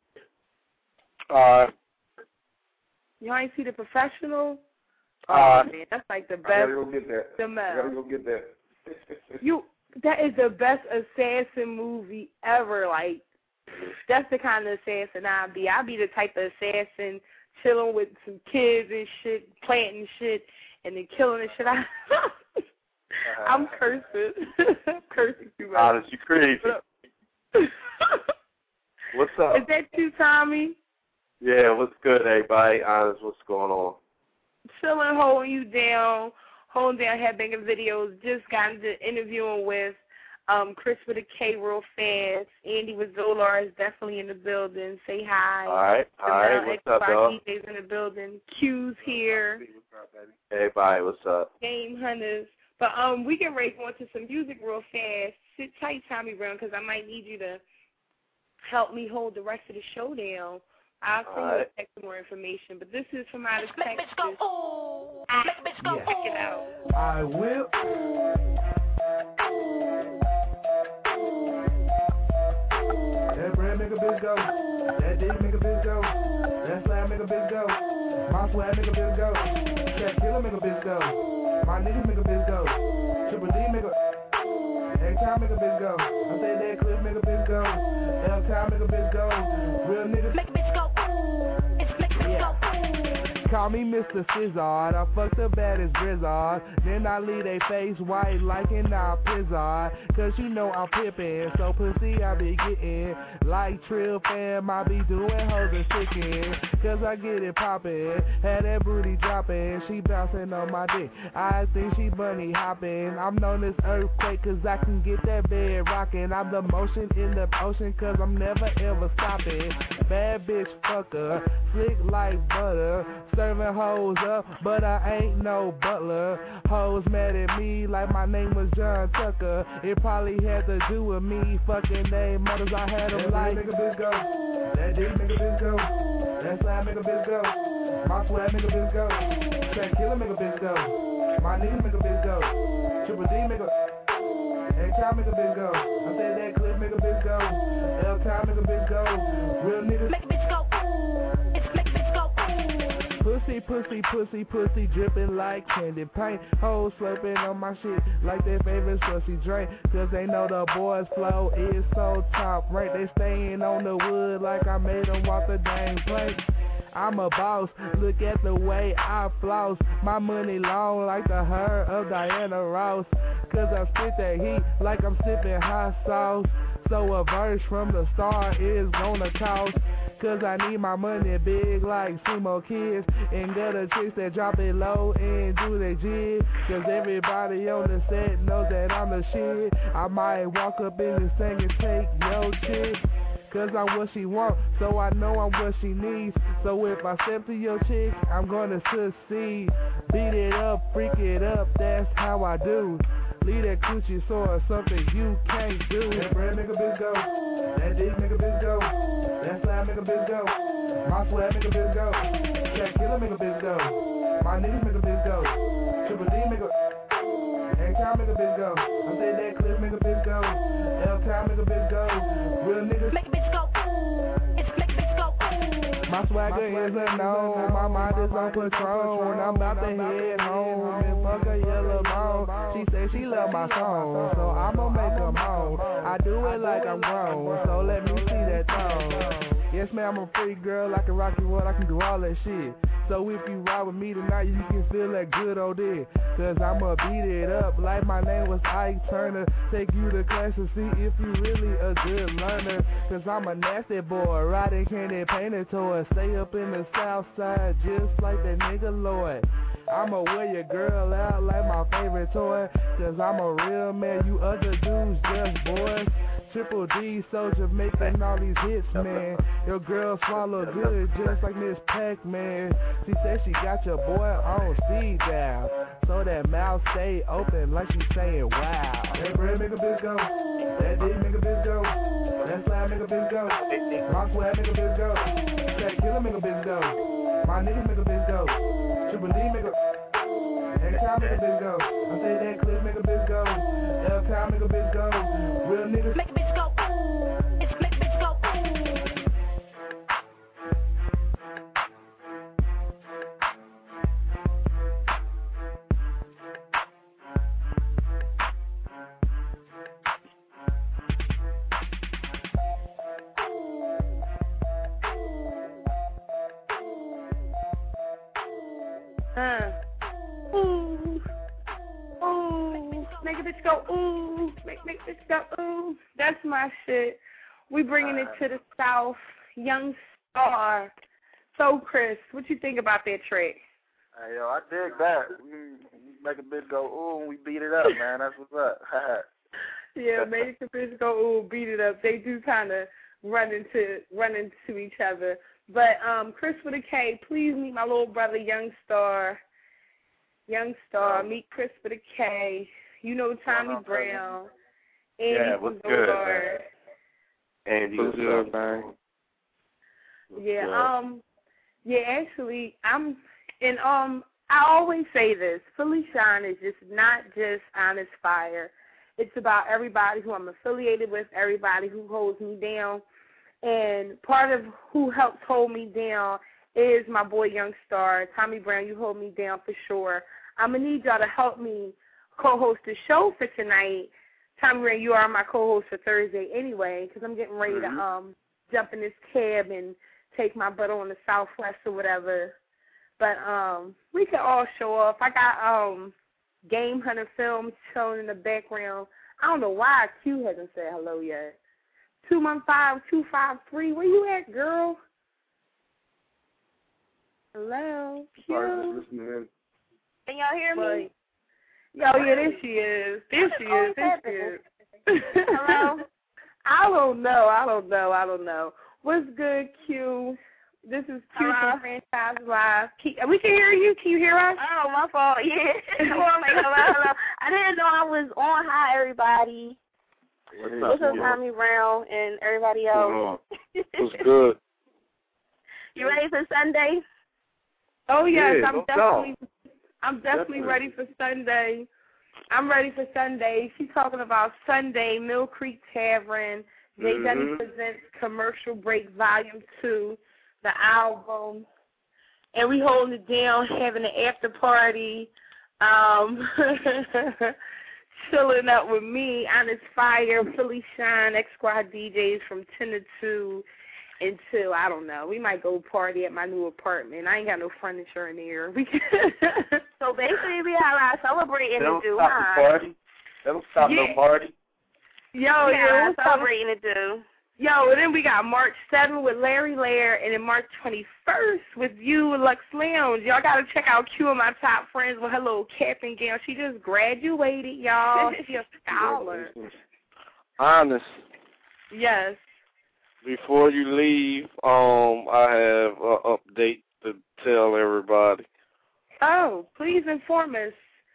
Uh. Y'all ain't see The Professional? Oh, uh, man, that's like the best. I gotta go get that. The I gotta go get that. you, that is the best assassin movie ever. Like, that's the kind of assassin I'd be. I'd be the type of assassin chilling with some kids and shit, planting shit, and then killing the shit out. I'm cursing. I'm cursing too much. Honest, you crazy. What's up? Is that you, Tommy? Yeah, what's good, everybody? Honest, what's going on? Chilling, holding you down, holding down Headbanger Videos. Just got into interviewing with um, Chris with a K real fast. Andy with Zolar is definitely in the building. Say hi. All right, all right. What's up, dog? D J's in the building. Q's here. Hey, everybody, what's up? Game Hunters. But um, we can ready to go into some music real fast. Sit tight, Tommy Brown, because I might need you to help me hold the rest of the show down. I'll send you a text for more information. But this is from out of Texas. Make a bitch go, ooh. Make a bitch go, yeah. Check it out. I will. That bread make a bitch go. That dick make a bitch go. That slab make a bitch go. My swag make a bitch go. That killer make a bitch go. My niggas make a bitch go. Triple D make a. X-Time make a bitch go. I say that Cliff make a bitch go. L-Time make a bitch go. Real niggas make a bitch go. It's make a bitch go. Call me Mister Fizzard. I fuck the baddest Grizzard. Then I leave they face white like an Pizzard. Cause you know I'm pippin'. So pussy I be gettin'. Like Trill fam, I be doing hoes and stickin'. Cause I get it poppin'. Had that booty droppin'. She bouncing on my dick. I think she bunny hoppin'. I'm known as earthquake cause I can get that bed rockin'. I'm the motion in the ocean cause I'm never ever stoppin'. Bad bitch fucker. Slick like butter. Serving hoes up, but I ain't no butler. Hoes mad at me like my name was John Tucker. It probably had to do with me fucking they mothers. I had them like. That make a bitch go. That dick make a bitch go. That slab make a bitch go. My swag make a bitch go. That killer make a bitch go. My niggas make a bitch go. Triple D make a. X-Time make a bitch go. I said that Cliff make a bitch go. L-Time make a bitch go. Real niggas make a bitch go. It's make a bitch go. Pussy, pussy, pussy, pussy, dripping like candy paint. Hoes slurping on my shit like their favorite pussy drink. Cause they know the boys' flow is so top rank. They staying on the wood like I made them walk the dang plank. I'm a boss, look at the way I floss. My money long like the hair of Diana Ross. Cause I spit that heat like I'm sipping hot sauce. So a verse from the star is gonna cost. Cause I need my money big like sumo kids. And gutter chicks that drop it low and do they jig. Cause everybody on the set knows that I'm the shit. I might walk up in this thing and take yo chick. Cause I'm what she want, so I know I'm what she needs. So if I step to your chick, I'm gonna succeed. Beat it up, freak it up, that's how I do. Leave that coochie sore, something you can't do. That bread make a bitch go. That dick make a bitch go. That slab make a bitch go. My swag make a bitch go. That killer make a bitch go. My niggas make a bitch go. Triple D make a. X-Time make a bitch go. I said that Cliff make a bitch go. L-Time make a bitch go. Real niggas make a bitch go. It's make a bitch go. My swagger is unknown. My mind is on patrol. I'm about to head home and fuck a yellow bone. She said she love my song, so I'ma make her moan. I do it like I'm grown, so let me see that thong. Yes, ma'am, I'm a free girl. I can rock you what I can do all that shit. So if you ride with me tonight, you can feel that good old day. Cause I'ma beat it up like my name was Ike Turner. Take you to class and see if you really a good learner. Cause I'm a nasty boy, riding candy painted toys. Stay up in the south side just like that nigga Lloyd. I'ma wear your girl out like my favorite toy. Cause I'm a real man, you other dudes just boys. Triple D soldier making all these hits, man. Your girl swallow good just like Miss Pac-Man. She said she got your boy on speed dial, so that mouth stay open like she saying wow. That bread make a bitch go, that D make a bitch go, that slide make a bitch go, my swag make a bitch go, that killer make a bitch go, my niggas make a bitch go, Triple D make a, that cow make a bitch go, I say that clip make a bitch go, L cow make a bitch go, real niggas make a bitch go, it's make a bitch go. Uh. Ooh. Ooh. Make a bitch go ooh. Make make bitch go ooh. That's my shit. We bringing it to the South. Young Star. So Chris, what you think about that track? Hey, yo, I dig that. We make a bitch go ooh and we beat it up, man. That's what's up. Yeah, make a bitch go ooh, beat it up. They do kind of run into run into each other. But um, Chris with a K, please meet my little brother, Young Star. Young Star, meet Chris with a K. You know Tommy oh, Brown. Andy yeah, what's good, man? Andy, what's good, man? Yeah, um, yeah, actually, I'm, and um, I always say this, Philly Shine is just not just Honest Fire. It's about everybody who I'm affiliated with, everybody who holds me down. And part of who helps hold me down is my boy Young Star. Tommy Brown, you hold me down for sure. I'm going to need y'all to help me co-host the show for tonight. Tommy Brown, you are my co-host for Thursday anyway, because I'm getting ready mm-hmm. to um jump in this cab and take my butt on the Southwest or whatever. But um, we can all show off. I got um Game Hunter Films shown in the background. I don't know why Q hasn't said hello yet. two one five, two five three, where you at, girl? Hello, Q. Sorry, just listening in. Can y'all hear me? Yo, yeah, there she is. There she is. There she is. Hello? I don't know. I don't know. I don't know. What's good, Q? This is Q Hello? from Franchise Live. We can hear you. Can you hear us? Oh, my fault. Yeah. Hello, hello. I didn't know I was on. Hi, everybody. What's up, What's up, Tommy Brown and everybody else? What's good? You ready for Sunday? Oh yes, yeah, I'm definitely, I'm definitely, definitely ready for Sunday. I'm ready for Sunday. She's talking about Sunday, Mill Creek Tavern. Jay mm-hmm. Denny presents Commercial Break Volume Two, the album, and we holding it down, having an after party. Um, chilling up with me, Honest Fire, Philly Shine, X-Squad D Js from ten to two until, I don't know, we might go party at my new apartment. I ain't got no furniture in there. We So basically we have our celebrating to do, huh? huh? Party. They don't stop yeah. no party. Yo, yeah, yeah, celebrating to do. Yo, and then we got March seventh with Larry Lair, and then March twenty-first with you, Lux Lounge. Y'all got to check out Q of my top friends with her little cap and gown. She just graduated, y'all. She a scholar. Honest. Yes. Before you leave, um, I have an update to tell everybody. Oh, please inform us.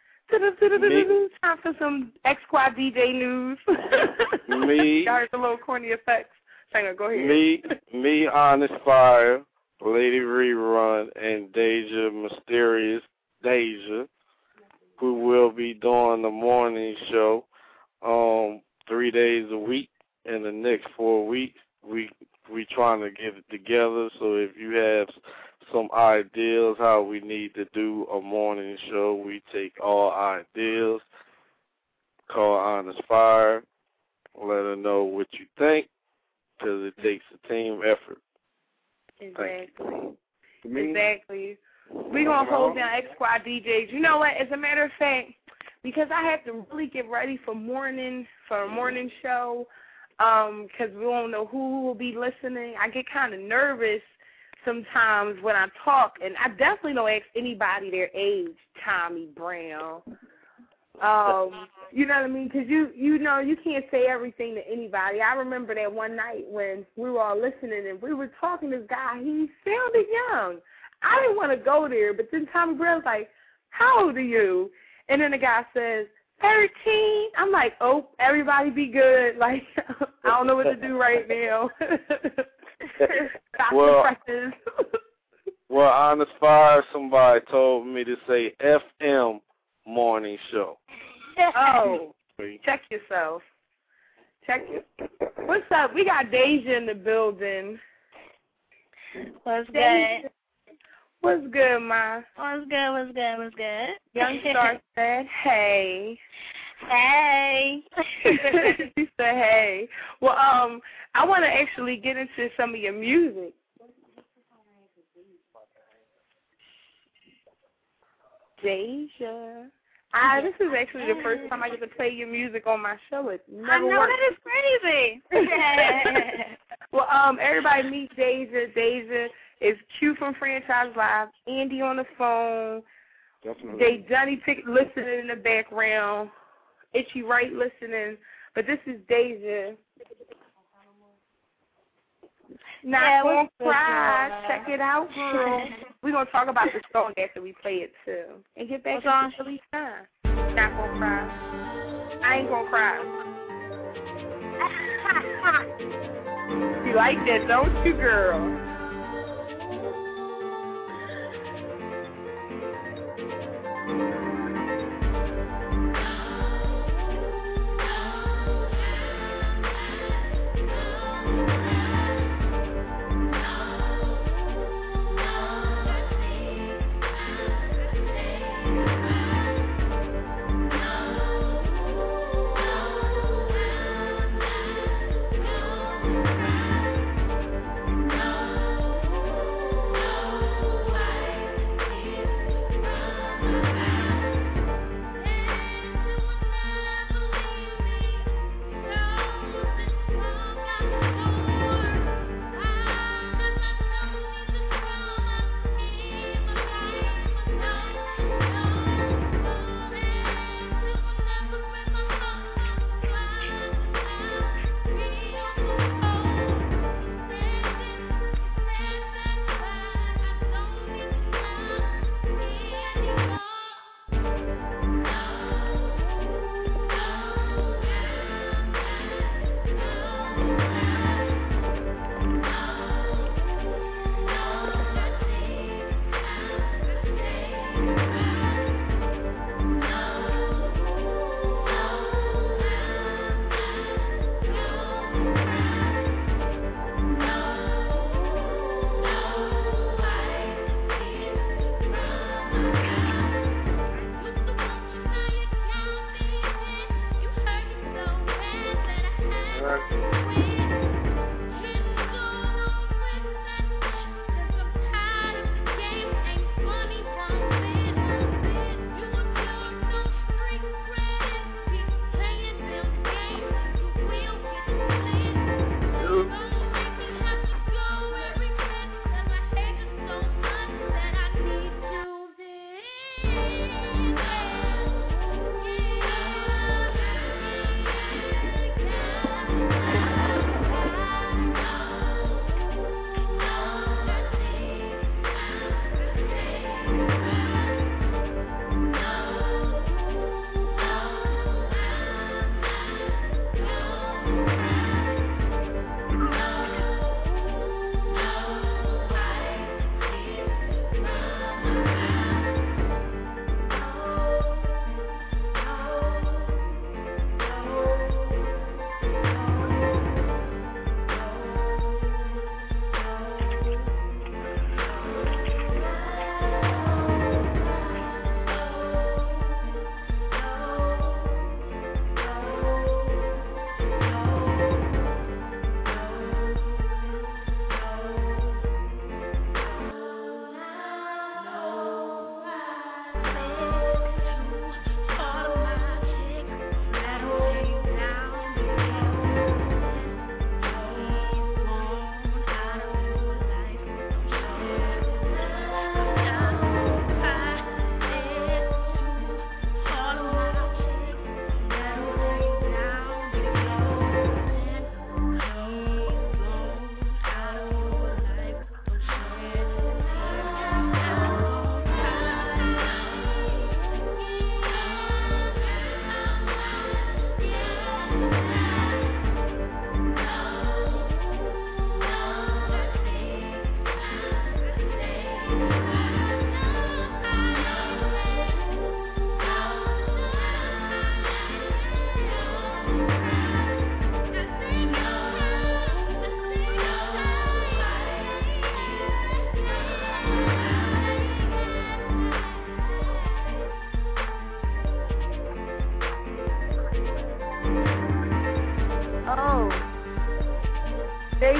Me. Time for some X-Squad D J news. Me. Y'all heard the little corny effects. Hang on, go ahead. Me, me, Honest Fire, Lady Rerun, and Deja, Mysterious Deja, who will be doing the morning show um, three days a week in the next four weeks. We we trying to get it together, so if you have some ideas how we need to do a morning show, we take all ideas, call Honest Fire, let her know what you think, because it takes a team effort. Exactly. Exactly. We're going to hold down X Squad D Js. You know what? As a matter of fact, because I have to really get ready for morning, for a morning show, because um, we don't know who will be listening, I get kind of nervous sometimes when I talk, and I definitely don't ask anybody their age, Tommy Brown. Um, you know what I mean? Because you, you know, you can't say everything to anybody. I remember that one night when we were all listening and we were talking to this guy. He sounded young. I didn't want to go there, but then Tommy Brown was like, how old are you? And then the guy says, thirteen. I'm like, oh, everybody be good. Like, I don't know what to do right now. well, well, Honest Fire, somebody told me to say F M morning show. Oh, check yourself. Check your. What's up? We got Deja in the building. What's Deja. good? What's good, Ma? What's good? What's good? What's good? Young Star said, hey. Hey. She said, hey. Well, um, I want to actually get into some of your music. Deja. I, this is actually the first time I get to play your music on my show. It never I know, worked. that is crazy. Well, um, everybody meet Deja. Deja is Q from Franchise Live, Andy on the phone, Definitely. Jay Johnny Pick listening in the background, Itchy Wright listening, but this is Deja. Not yeah, gonna cry. Check it out, girl. We're gonna talk about the song after we play it too, and get back to Philly time. Not gonna cry. I ain't gonna cry. You like that, don't you, girl? No.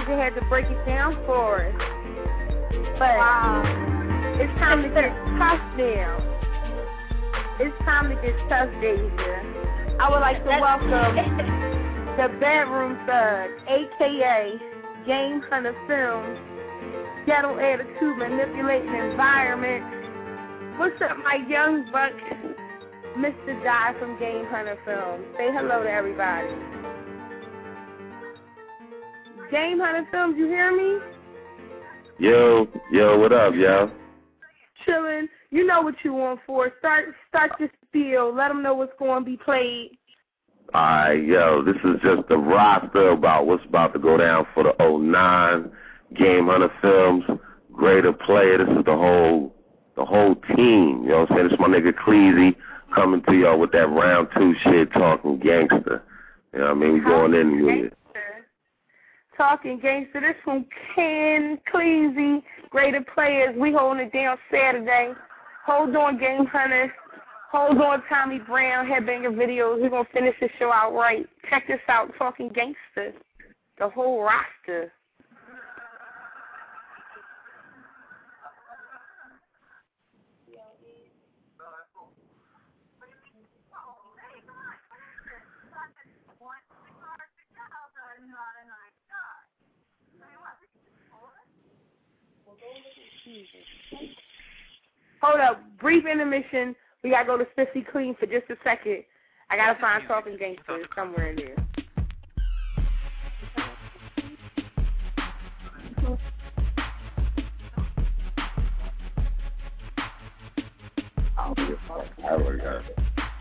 Deja had to break it down for us. But wow. It's time to get tough now. It's time to get tough, Deja. I would like to welcome the Bedroom Thug, a k a. Game Hunter Films, Ghetto Attitude Manipulating Environment. What's up, my young buck, Mister Di from Game Hunter Films? Say hello to everybody. Game Hunter Films, you hear me? Yo, yo, what up, yo? Chillin'. You know what you want for. Start, start your spiel. Let them know what's going to be played. All right, yo, this is just the roster about what's about to go down for the oh nine Game Hunter Films. Greater player. This is the whole the whole team. You know what I'm saying? This is my nigga Cleezy coming to y'all with that round two shit, talking gangster. You know what I mean? We going in with it. Talking gangster. This from Ken Cleezy. Greater players. We holding it down Saturday. Hold on, Game Hunter. Hold on, Tommy Brown, Headbanger Videos. We're going to finish this show out right. Check this out, Talking Gangster. The whole roster. Hold up. Brief intermission. We got to go to Spiffy Clean for just a second. I got to find Talking Gangster somewhere in there. I already got it.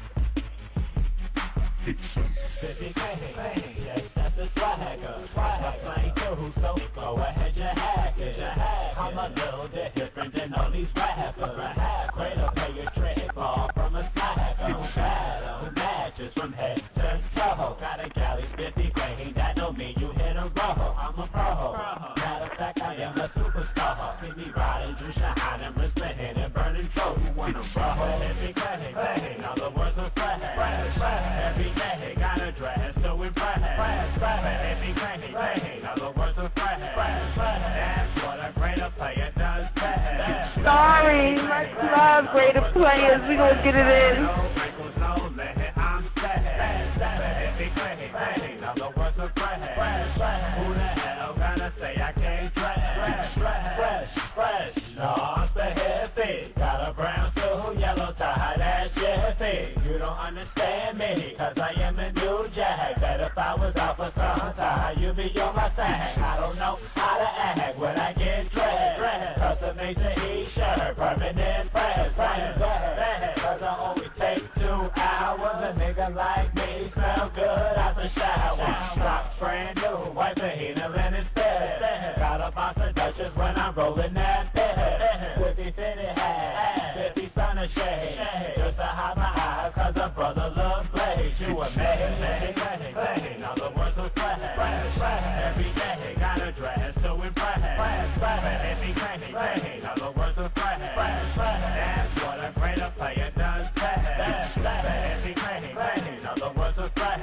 Spiffy Clean, yes, that's the swagger. Swagger playing too, so go ahead, you hack it. I'm a little bit different than all these rappers. Greater player trick ball from a slacker. Shadow matches from head to toe. Got a galley, Spiffy Clean, that don't mean you hit a row. I'm a pro. Matter of fact, I am a superstar. See me riding, Drew Shine, and wristling and burning throat. You want a bro? Spiffy Clean, all the words are fresh. Every day, got a dress to impress. Spiffy Clean, all the words are fresh. That's what a greater player does best. Sorry, much love, Greater players. We gonna get it in. Who the hell gonna say I can't dress? Fresh, fresh, no, Spiffy. Got a brown suit, yellow tie, that's jiffy. You don't understand me, cause I am a new jack. Bet if I was out for some time, you'd be on my side. I don't know how to act when I get dressed. Custom made to e-shirt, permanent press. Cause I always take two hours. A nigga like me smell good out the shower. Socks brand new, white fajita, linen bed. Got a box of Dutchess when I'm rolling that bed. Spiffy fitted hat, Spiffy sun and shade. Just to hide my eyes, cause a brother loves blaze. You amazing, amazing, all the words are fresh. Every day, got a dress to impress. Spiffy clean, all the words are fresh. That's what a greater player does best. Spiffy clean, all the words are fresh.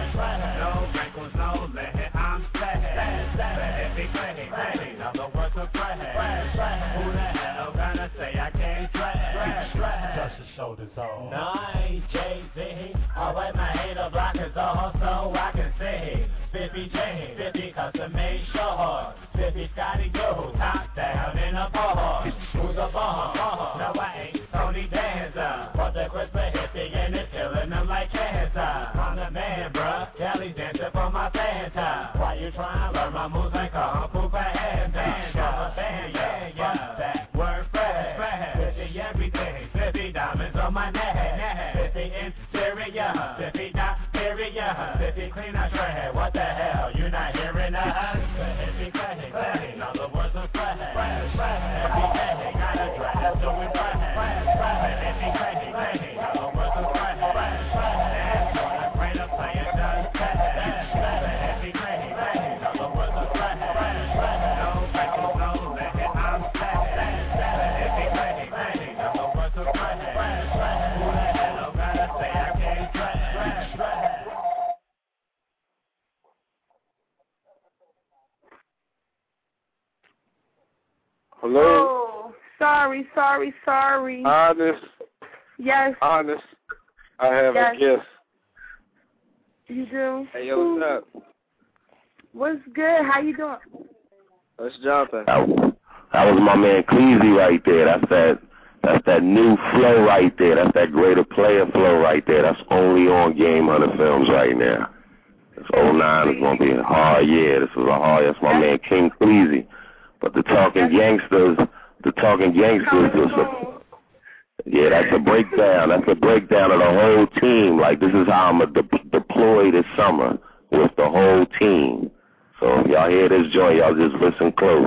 No wrinkles, no lead, I'm flat. Spiffy clean, all the words are fresh. Who the hell gonna say I can't dress? Just the shoulders on. Nine Jay-Z, I wipe my hater blockers off so I can see. Spiffy J, Spiffy custom made short. Spiffy Scotty Go, top down in a ball. Who's a ball? No, I ain't Tony Danza. But the crisper hippie and it's killing them like cancer. I'm the man, bruh. Kelly's dancing for my Fanta. Why you trying to learn my moves like Kung Fu for handstand? I'm a fan, yeah, yeah. That word fresh. Spiffy everything. Spiffy diamonds on my neck. Spiffy interior. Spiffy not period. Spiffy clean, I shred. What the hell? You not hearing us? Spiffy clean, clean. All the words are fresh. Every day, got a dress to impress. Spiffy clean, clean. All the words are fresh. That's what a greater player does best. Spiffy clean, clean. All the words are fresh. sorry, sorry, sorry. Honest. Yes. Honest. I have yes. a gift. You do? Hey, yo, what's up? What's good? How you doing? What's jumping? That, that was my man Cleasy right there. That's that. That's that new flow right there. That's that greater player flow right there. That's only on Game Hunter Films right now. This oh nine is going to be a hard year. This is a hard, that's my man King Cleasy. But the Talking Gangsters, the Talking Gangsters, is a, yeah, that's a breakdown. That's a breakdown of the whole team. Like, this is how I'm going to de- deploy this summer with the whole team. So if y'all hear this joint, y'all just listen close.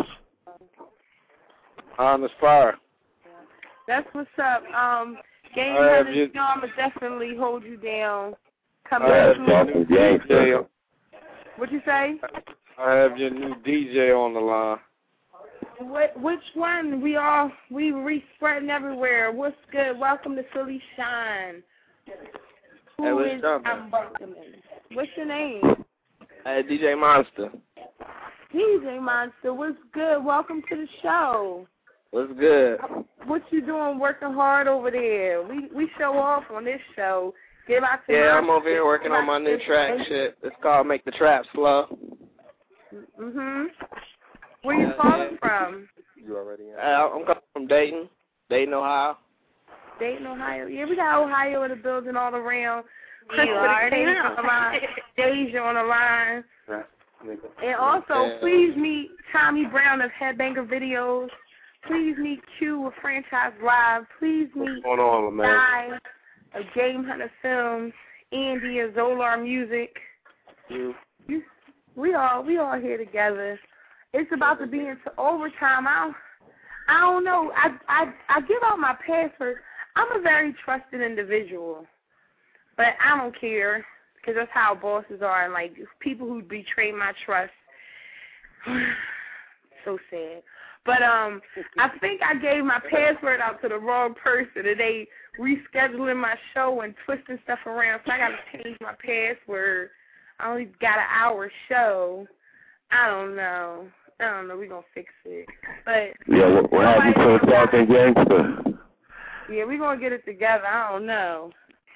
Honest fire. That's what's up. Um, Game I Hunter, you know, I'm going to definitely hold you down. Come I have soon. your new D J. What'd you say? I have your new D J on the line. What, which one? We all, we re-spreading everywhere. What's good? Welcome to Philly Shine. Who hey, what's is up? I'm welcoming? What's your name? Hey, D J Monster. D J Monster, what's good? Welcome to the show. What's good? What you doing working hard over there? We we show off on this show. Give out to Yeah, my I'm over here working on my new track shit. It's called Make the Trap Slow. Mm-hmm. Where you calling from? You already uh, I'm calling from Dayton, Dayton, Ohio. Dayton, Ohio. Yeah, we got Ohio in the building all around. Chris You already know. on the line. Deja on the line. And also, Yeah. please meet Tommy Brown of Headbanger Videos. Please meet Q of Franchise Live. Please meet What's going on, man? Guy of Game Hunter Films. Andy of Zolar Music. You. We all we all here together. It's about to be into overtime. I don't, I don't know. I, I I give out my password. I'm a very trusted individual, but I don't care because that's how bosses are. And like people who betray my trust, so sad. But um, I think I gave my password out to the wrong person, and they rescheduling my show and twisting stuff around. So I got to change my password. I only got an hour show. I don't know. I don't know. We're going to fix it. But yeah, what, what happened to the Talking Gangster? Yeah, we're going to get it together. I don't know.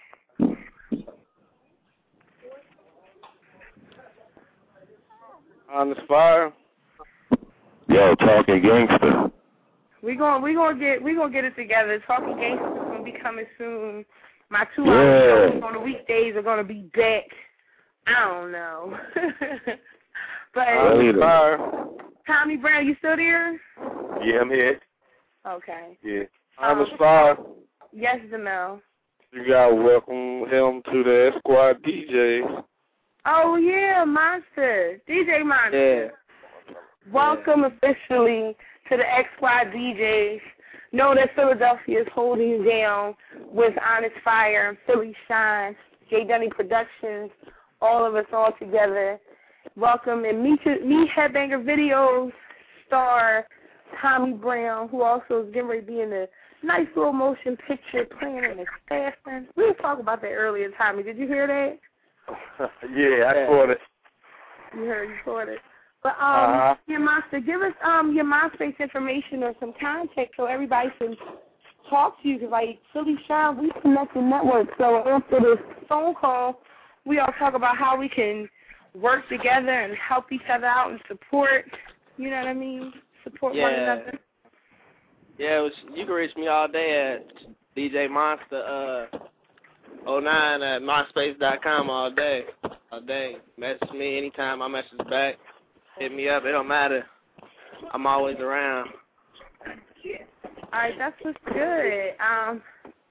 Honest fire. Yo, Talking Gangster. We're going we gonna get we gonna get it together. Talking Gangster is going to be coming soon. My two Yeah. hour shows on the weekdays are going to be back. I don't know. But Fire. Tommy Brown, you still there? Yeah, I'm here. Okay. Yeah. Honest fire. Yes, Demel. You gotta welcome him to the Squad D Js. Oh, yeah, Monster. D J Monster. Yeah. Welcome officially to the X Squad D Js. Know that Philadelphia is holding you down with Honest Fire, Philly Shine, J. Dunny Productions, all of us all together. Welcome, and meet, meet Headbanger Videos star Tommy Brown, who also is getting ready to be in a nice little motion picture playing in the Assassin. We were talking about that earlier, Tommy. Did you hear that? Yeah, I saw it. You heard, you saw it. But um, Uh-huh. your Monster, give us um your MySpace information or some contact so everybody can talk to you. Because like Philly Shine, we connected network. So after this phone call, we all talk about how we can work together and help each other out and support. You know what I mean? Support Yeah. one another. Yeah, it was, you can reach me all day at D J Monster uh oh nine at myspace dot com all day. All day. Message me anytime, I message back. Hit me up, it don't matter. I'm always around. All right, that's what's good. Um,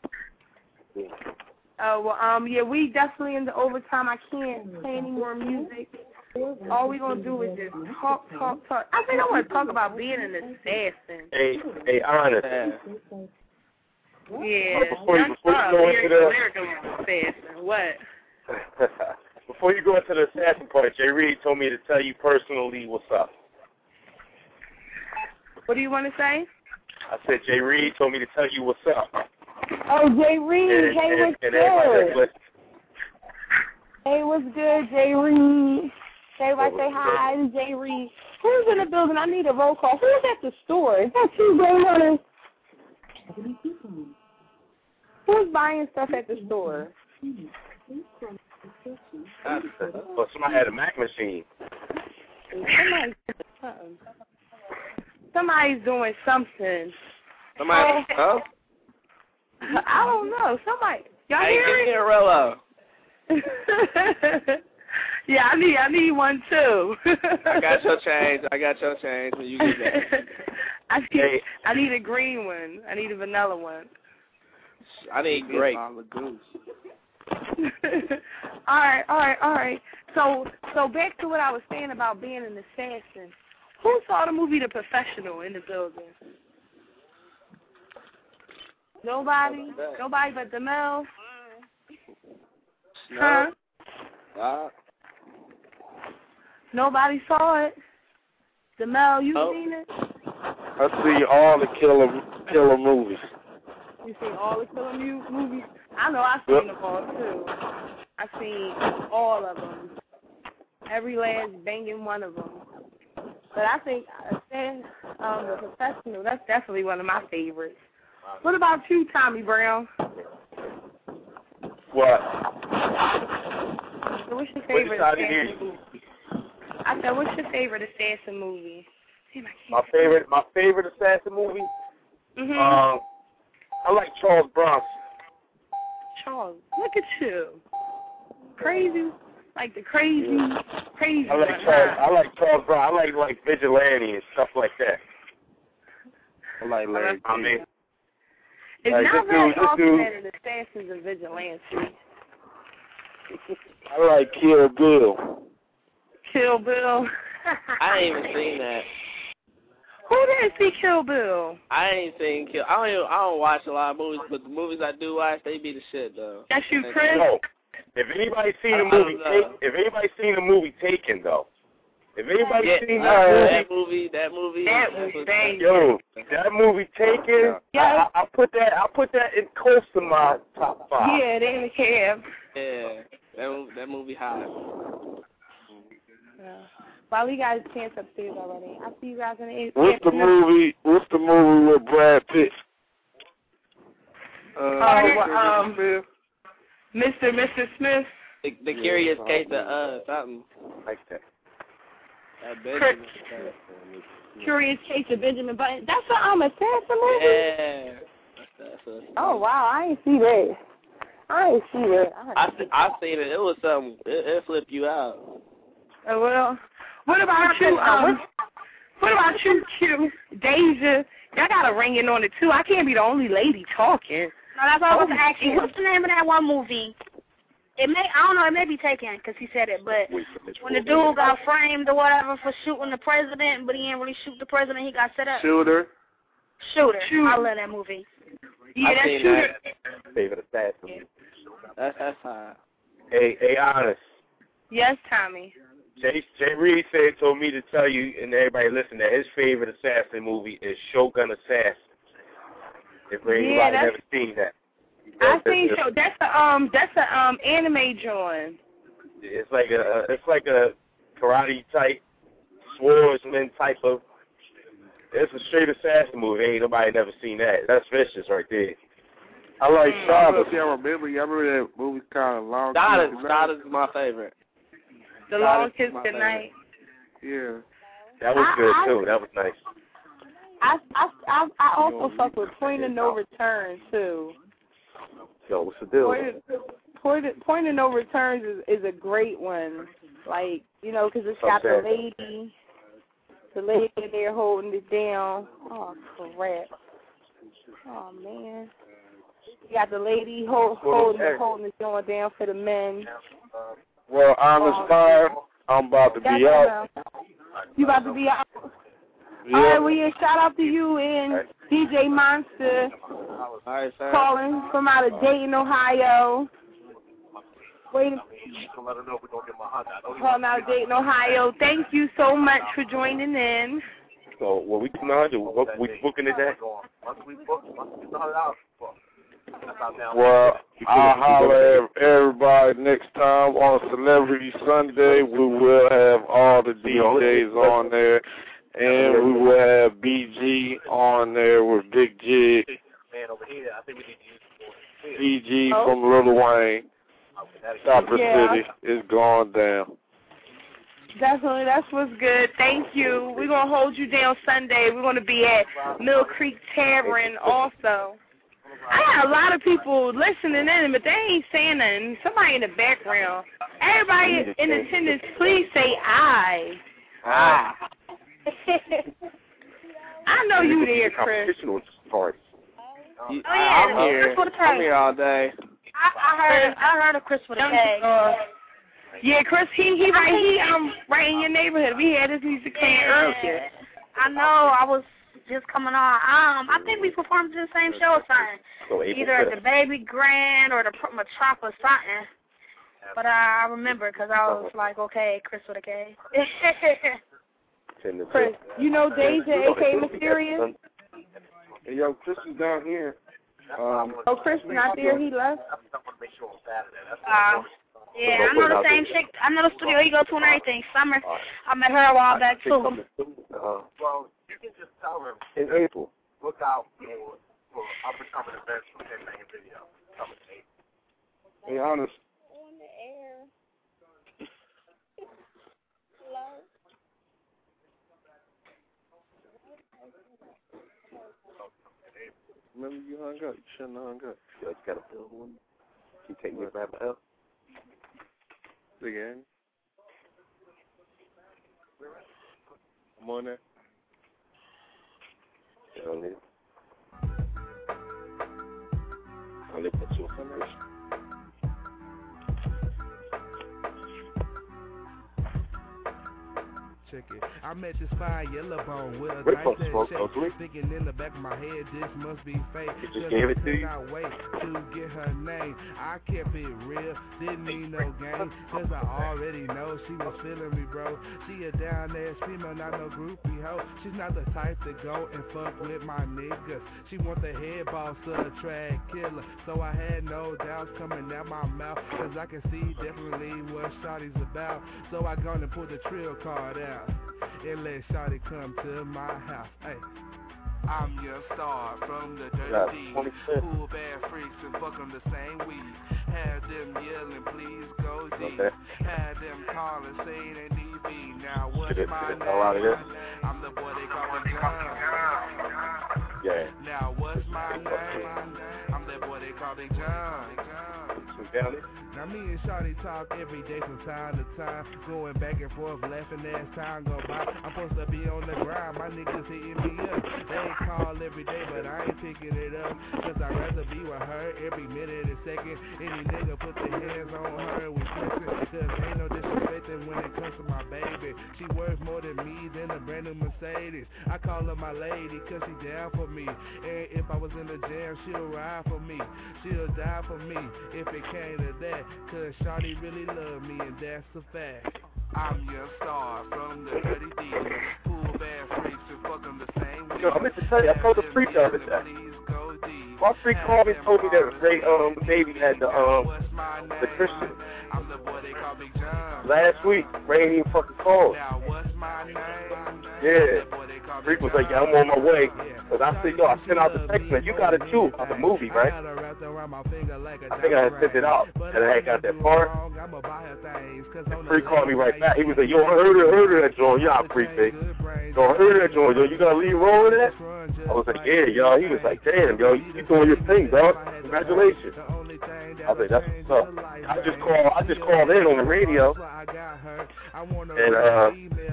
oh well, um, yeah, we definitely in the overtime. I can't play any more music. All we gonna do is just talk, talk, talk. I think I want to talk about being an assassin. Hey, hey, Honest. Yeah. Before you, that's before you up. go into Lyrical, the lyrical assassin. What? before you go into the assassin part, Jay Reed told me to tell you personally what's up. What do you want to say? I said Jay Reed told me to tell you what's up. Oh, Jay Reed. And, Hey, and, what's and everybody that's good? listening. Hey, what's good, Jay Reed? Everybody say hi to Jay Reed. Who's in the building? I need a roll call. Who's at the store? Is that you, Game Hunter? Who's buying stuff at the store? Well, somebody had a Mac machine. Somebody, something. Somebody's doing something. Somebody, oh, huh? I don't know. Somebody, y'all hey, hear give it? me a Rello. Yeah, I need, I need one too. I got your change. I got your change when you get that. I need, hey. I need a green one. I need a vanilla one. I need grape. all right, all right, all right. So, so back to what I was saying about being an assassin. Who saw the movie The Professional in the building? Nobody? Nobody but Demel? No. Huh? Uh, Nobody saw it? Demel, you oh. seen it? I see all the killer killer movies. You seen all the killer mu- movies? I know I've seen yep. them all, too. I've seen all of them. Every last banging one of them. But I think um, The Professional, that's definitely one of my favorites. What about you, Tommy Brown? What? So what's your favorite what assassin movie? I said, what's your favorite assassin movie? Damn, my favorite, my favorite assassin movie? Mm-hmm. Um, I like Charles Bronson. Charles, look at you. Crazy, like the crazy, crazy I like one, Charles. huh? I like Charles Bronson. I like like Vigilante and stuff like that. I like Larry. I mean, it's like, not this very dude, often dude, that an assassin's a vigilante. I like Kill Bill. Kill Bill. I ain't even seen that. Who didn't see Kill Bill? I ain't seen Kill. I don't. Even, I don't watch a lot of movies, but the movies I do watch, they be the shit though. That's you, Chris. No. If anybody's seen the movie, take, if anybody's seen the movie Taken though, if anybody's yeah, seen that, that movie, that movie, that movie, that that's was what, yo, that movie Taken, yeah. I, I put that, I put that in close to my top five. Yeah, they in the cab. Yeah, that that movie high. Yeah. Well, we got his pants upstairs already. I'll see you guys in the What's the movie? What's the movie with Brad Pitt? Uh, uh, um, Mister Mister Smith. The, the yeah, Curious Case of uh something like that. that Curious Case of Benjamin Button. That's a um assassin movie. Yeah. That's, that's oh wow, I ain't see that. I ain't see that. I I, I seen it. It was something. It, it flipped you out. Oh well. What about you? Um, what about you, Q? Deja? Y'all got a ringing on it too. I can't be the only lady talking. No, that's all I was asking. What's the name of that one movie? It may, I don't know, it may be Taken because he said it, but when the dude got framed or whatever for shooting the president, but he didn't really shoot the president, he got set up. Shooter. Shooter. Shooter. I love that movie. Yeah, that's Shooter. That. Favorite assassin. That's that's high. Hey, hey, honest. Yes, Tommy. Jay, Jay Reed said, told me to tell you and everybody listen that his favorite assassin movie is Shogun Assassin. If anybody yeah, never seen that. I seen show. That's a um. That's a um anime joint. It's like a it's like a karate type, swordsman type of. It's a straight assassin movie. Ain't nobody never seen that. That's vicious right there. I like mm. Stardust. Y'all remember? Y'all remember that movie called Long Stardust. Stardust is my favorite. The Long Kiss Goodnight. Yeah. That was I, good I, too. That was nice. I I I, I also fuck with Point of No Return too. Yo, what's the deal? Point of, point, of, point of No Returns is, is a great one. Like, you know, because it's got the lady, the lady there holding it down. Oh, crap. Oh, man. You got the lady hold, holding it, holding it going down for the men. Well, Honest oh, Fire, I'm about to be out. You about to be out? Yeah. All right, well, yeah, shout out to you and D J Monster right, calling from out of Dayton, Ohio. Wait, calling out of Dayton, Ohio. Thank you so much for joining in. So, what we doing on? What we booking today? Well, I'll holler at everybody next time on Celebrity Sunday. We will have all the D Js on there. And we will have B G on there with Big Jig. E G Oh. from Lil Wayne. Chopper Yeah. City is going down. Definitely, that's what's good. Thank you. We're going to hold you down Sunday. We're going to be at Mill Creek Tavern also. I got a lot of people listening in, but they ain't saying nothing. Somebody in the background. Everybody in attendance, please say I. Ah. I know you there, Chris. Oh, Oh, yeah, I'm here. Chris with a K. I'm here all day. I, I heard I heard of Chris with a K. Uh, yeah, Chris, he he right he um right in your neighborhood. We had his music playing earlier. I know. I was just coming on. Um, I think we performed in the same show or something. So April Either at fifth. the Baby Grand or the Pro- Metropolis something. But uh, I remember because I was like, okay, Chris with a K. Chris, you know Deja, A K Mysterious? Hey, yo, Chris is down here. Um, Oh, Chris is not there. He left. Uh, yeah, I know the same chick. I know the studio he go to and everything. Summer, I met her a while back too. Uh, Well, you can just tell her, in April. look out for, for up-and-coming events from ten million Video. Coming to April. hey, honest. Remember you hung up. You shouldn't have hung up. Yo, you got a bill one? Can you take me to grab a L? Again. I'm on there. You don't need it. I'll leave that to you first. Check it. I met this fine yellow bone with a Wait nice for head smoke, shape. don't we? Thinking in the back of my head, this must be fake. You just Cause gave I it to could you? not wait to get her name. I kept it real, didn't need no game. Cause I already know she was feeling me, bro. She a down there female, not no groupie hoe. She's not the type to go and fuck with my niggas. She want the head boss of a track killer. So I had no doubts coming out my mouth. Cause I can see definitely what Shawty's about. So I gone and pulled the trill card out and let Shawty come to my house. Hey, I'm your star from the dirty Yeah, D. Cool bad freaks and fuck them the same weed. Had them yelling, please go deep. Okay. Had them calling, saying they need me. Now what's Get it, my get the hell out of name? here. I'm the boy they call me John. Yeah. Now what's my name? I'm that boy they call Big John. Down there? Now me and Shawty talk every day from time to time, going back and forth, laughing as time go by. I'm supposed to be on the grind, my niggas hitting me up. They call every day, but I ain't picking it up, cause I'd rather be with her every minute and second. Any nigga put their hands on her and we flexing, cause ain't no disrespecting when it comes to my baby. She worth more than me than a brand new Mercedes. I call her my lady cause she down for me, and if I was in the jam, she'll ride for me. She'll die for me if it came to that, cause Shawty really love me and that's a fact. I'm your star from the dirty D. Pool bad freaks and fuck them the same way. Yo, I meant to tell you, I told the freak the other day. My freak called me and told me that Ray um Baby had the um the Christian. Last week, Ray ain't even fucking called. Yeah. Freak was like, yeah, I'm on my way. But I said, yo, I sent out the text, man. You got it too, on the movie, right? I think I had sent it out, and I had got that far. And Freak called me right back. He was like, yo, I heard of, heard of that joint. Yeah, I appreciate it. Yo, I heard of that joint. Yo, you got to leave rolling that? I was like, yeah, yo. He was like, damn, yo, you doing your thing, dog. Congratulations. I was like, that's what's up. I just called, I just called in on the radio. And, uh,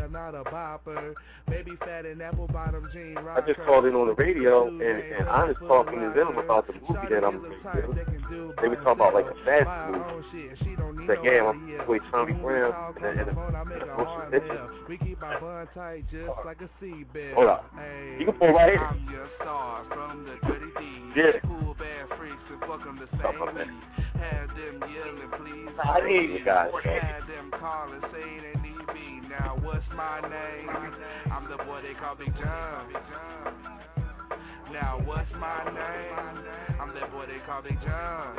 I just called in on the radio, and, and I was talking to them about the movie that I'm going to do. They were talking about, like, a fast movie. It's like, yeah, I'm with Tommy Brown and, and, and a motion picture. Hold on. You can pull right here. Yeah. Something like that. I need you guys, man. Now what's my name? I'm the boy they call Big John. Now what's my name? I'm that boy they call Big John.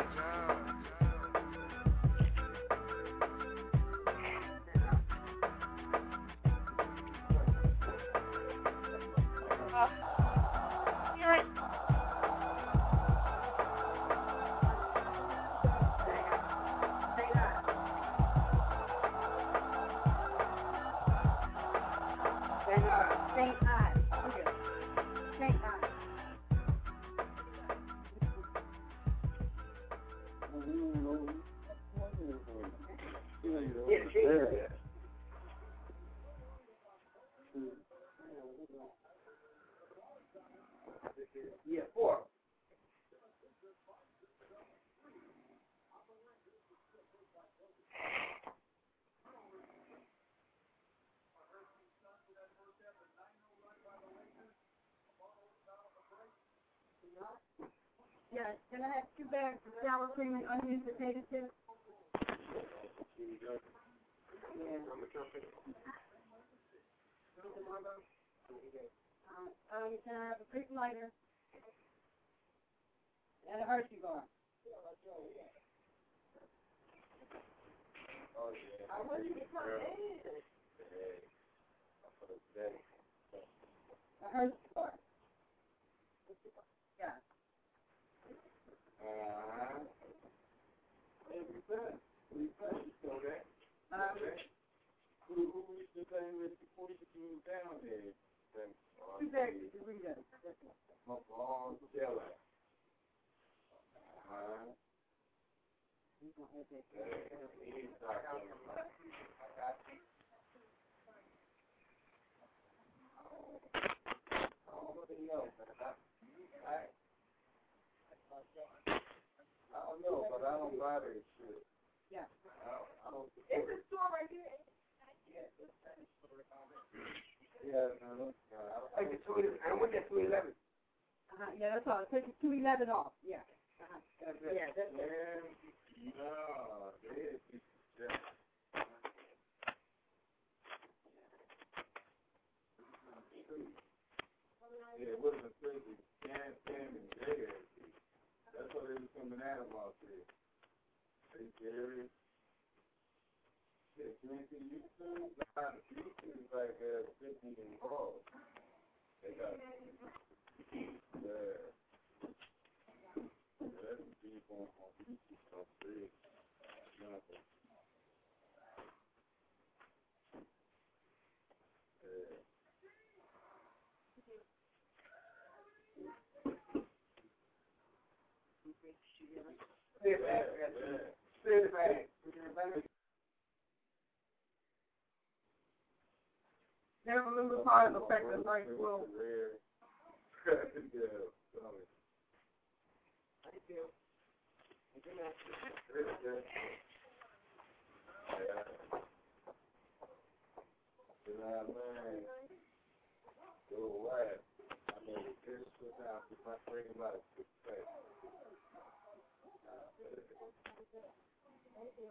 Yes. Can I have two bags of sour cream and onion potato chips? Yeah. Um, um, can I have a big lighter and a Hershey bar? Oh, yeah. I want you to come in. A Hershey bar. Yeah. Uh-huh. Hey, we said, we said, you know that. Um, who, who reached the thing with before you came down there? Then, uh, two bags of Doritos. long jelly. Uh-huh. He's going to have that. Yeah, he's not going to. I got you. Oh, what do you know, man? I, I, I don't know, but I don't buy that shit. Yeah. I don't, I don't It's a store right here. Yeah, no, no. I don't, two, I don't want that two eleven. Uh-huh. Yeah, that's all. Take the two eleven off. Yeah. Uh-huh. That's it. Yeah, that's it. No, it is. Yeah. Yeah, it wasn't crazy. Can, Sam, and Jay. That's what they was coming at him out there. Are you serious? Yeah, you ain't seen YouTube? Nah, YouTube is like uh, fifty involved. They got yeah. Yeah, that's deep on, on YouTube stuff, big. Nothing. Yeah. Stay back. Stay back. Never lose part of the fact that life will. Yeah. Sorry. Thank you. Good night. Good. Yeah. Good night, man. Go away. I mean, this was out with my friend about it. Thank you.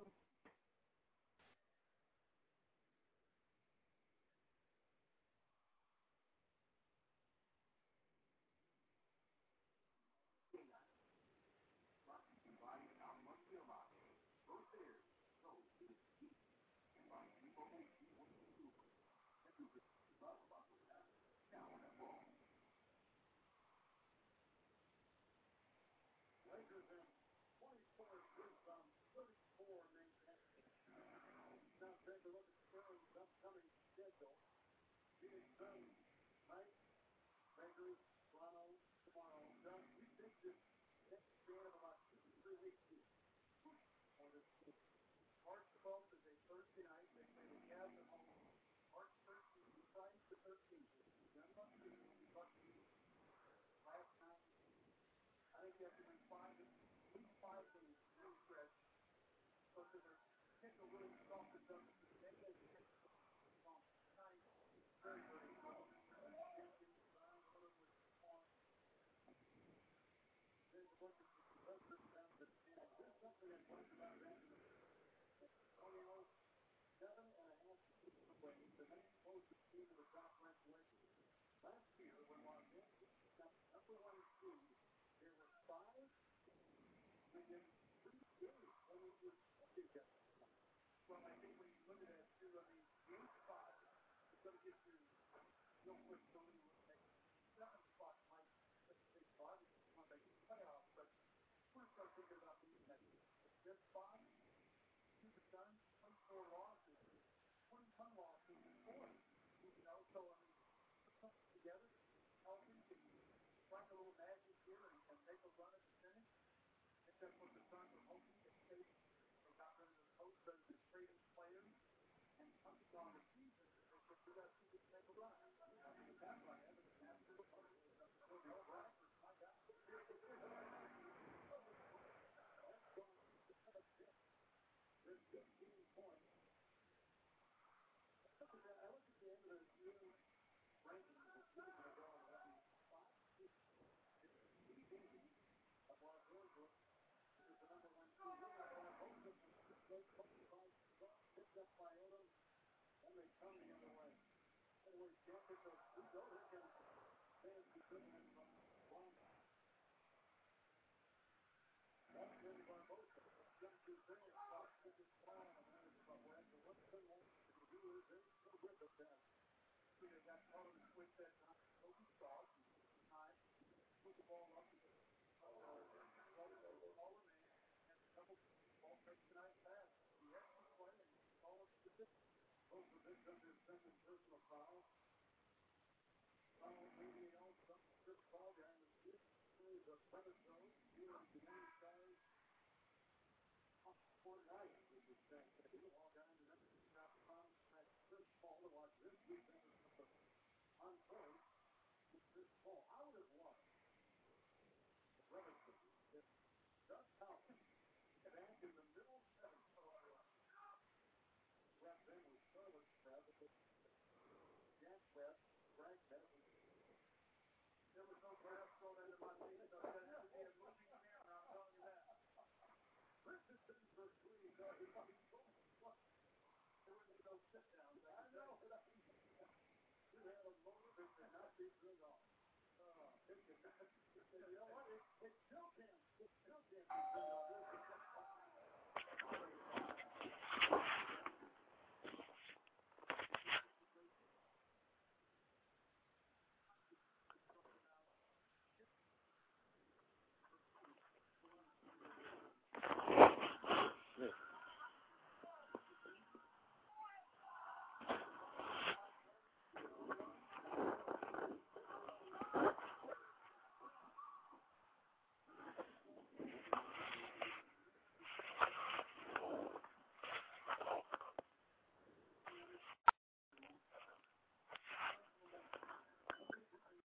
You know what? It, it still can. It still can.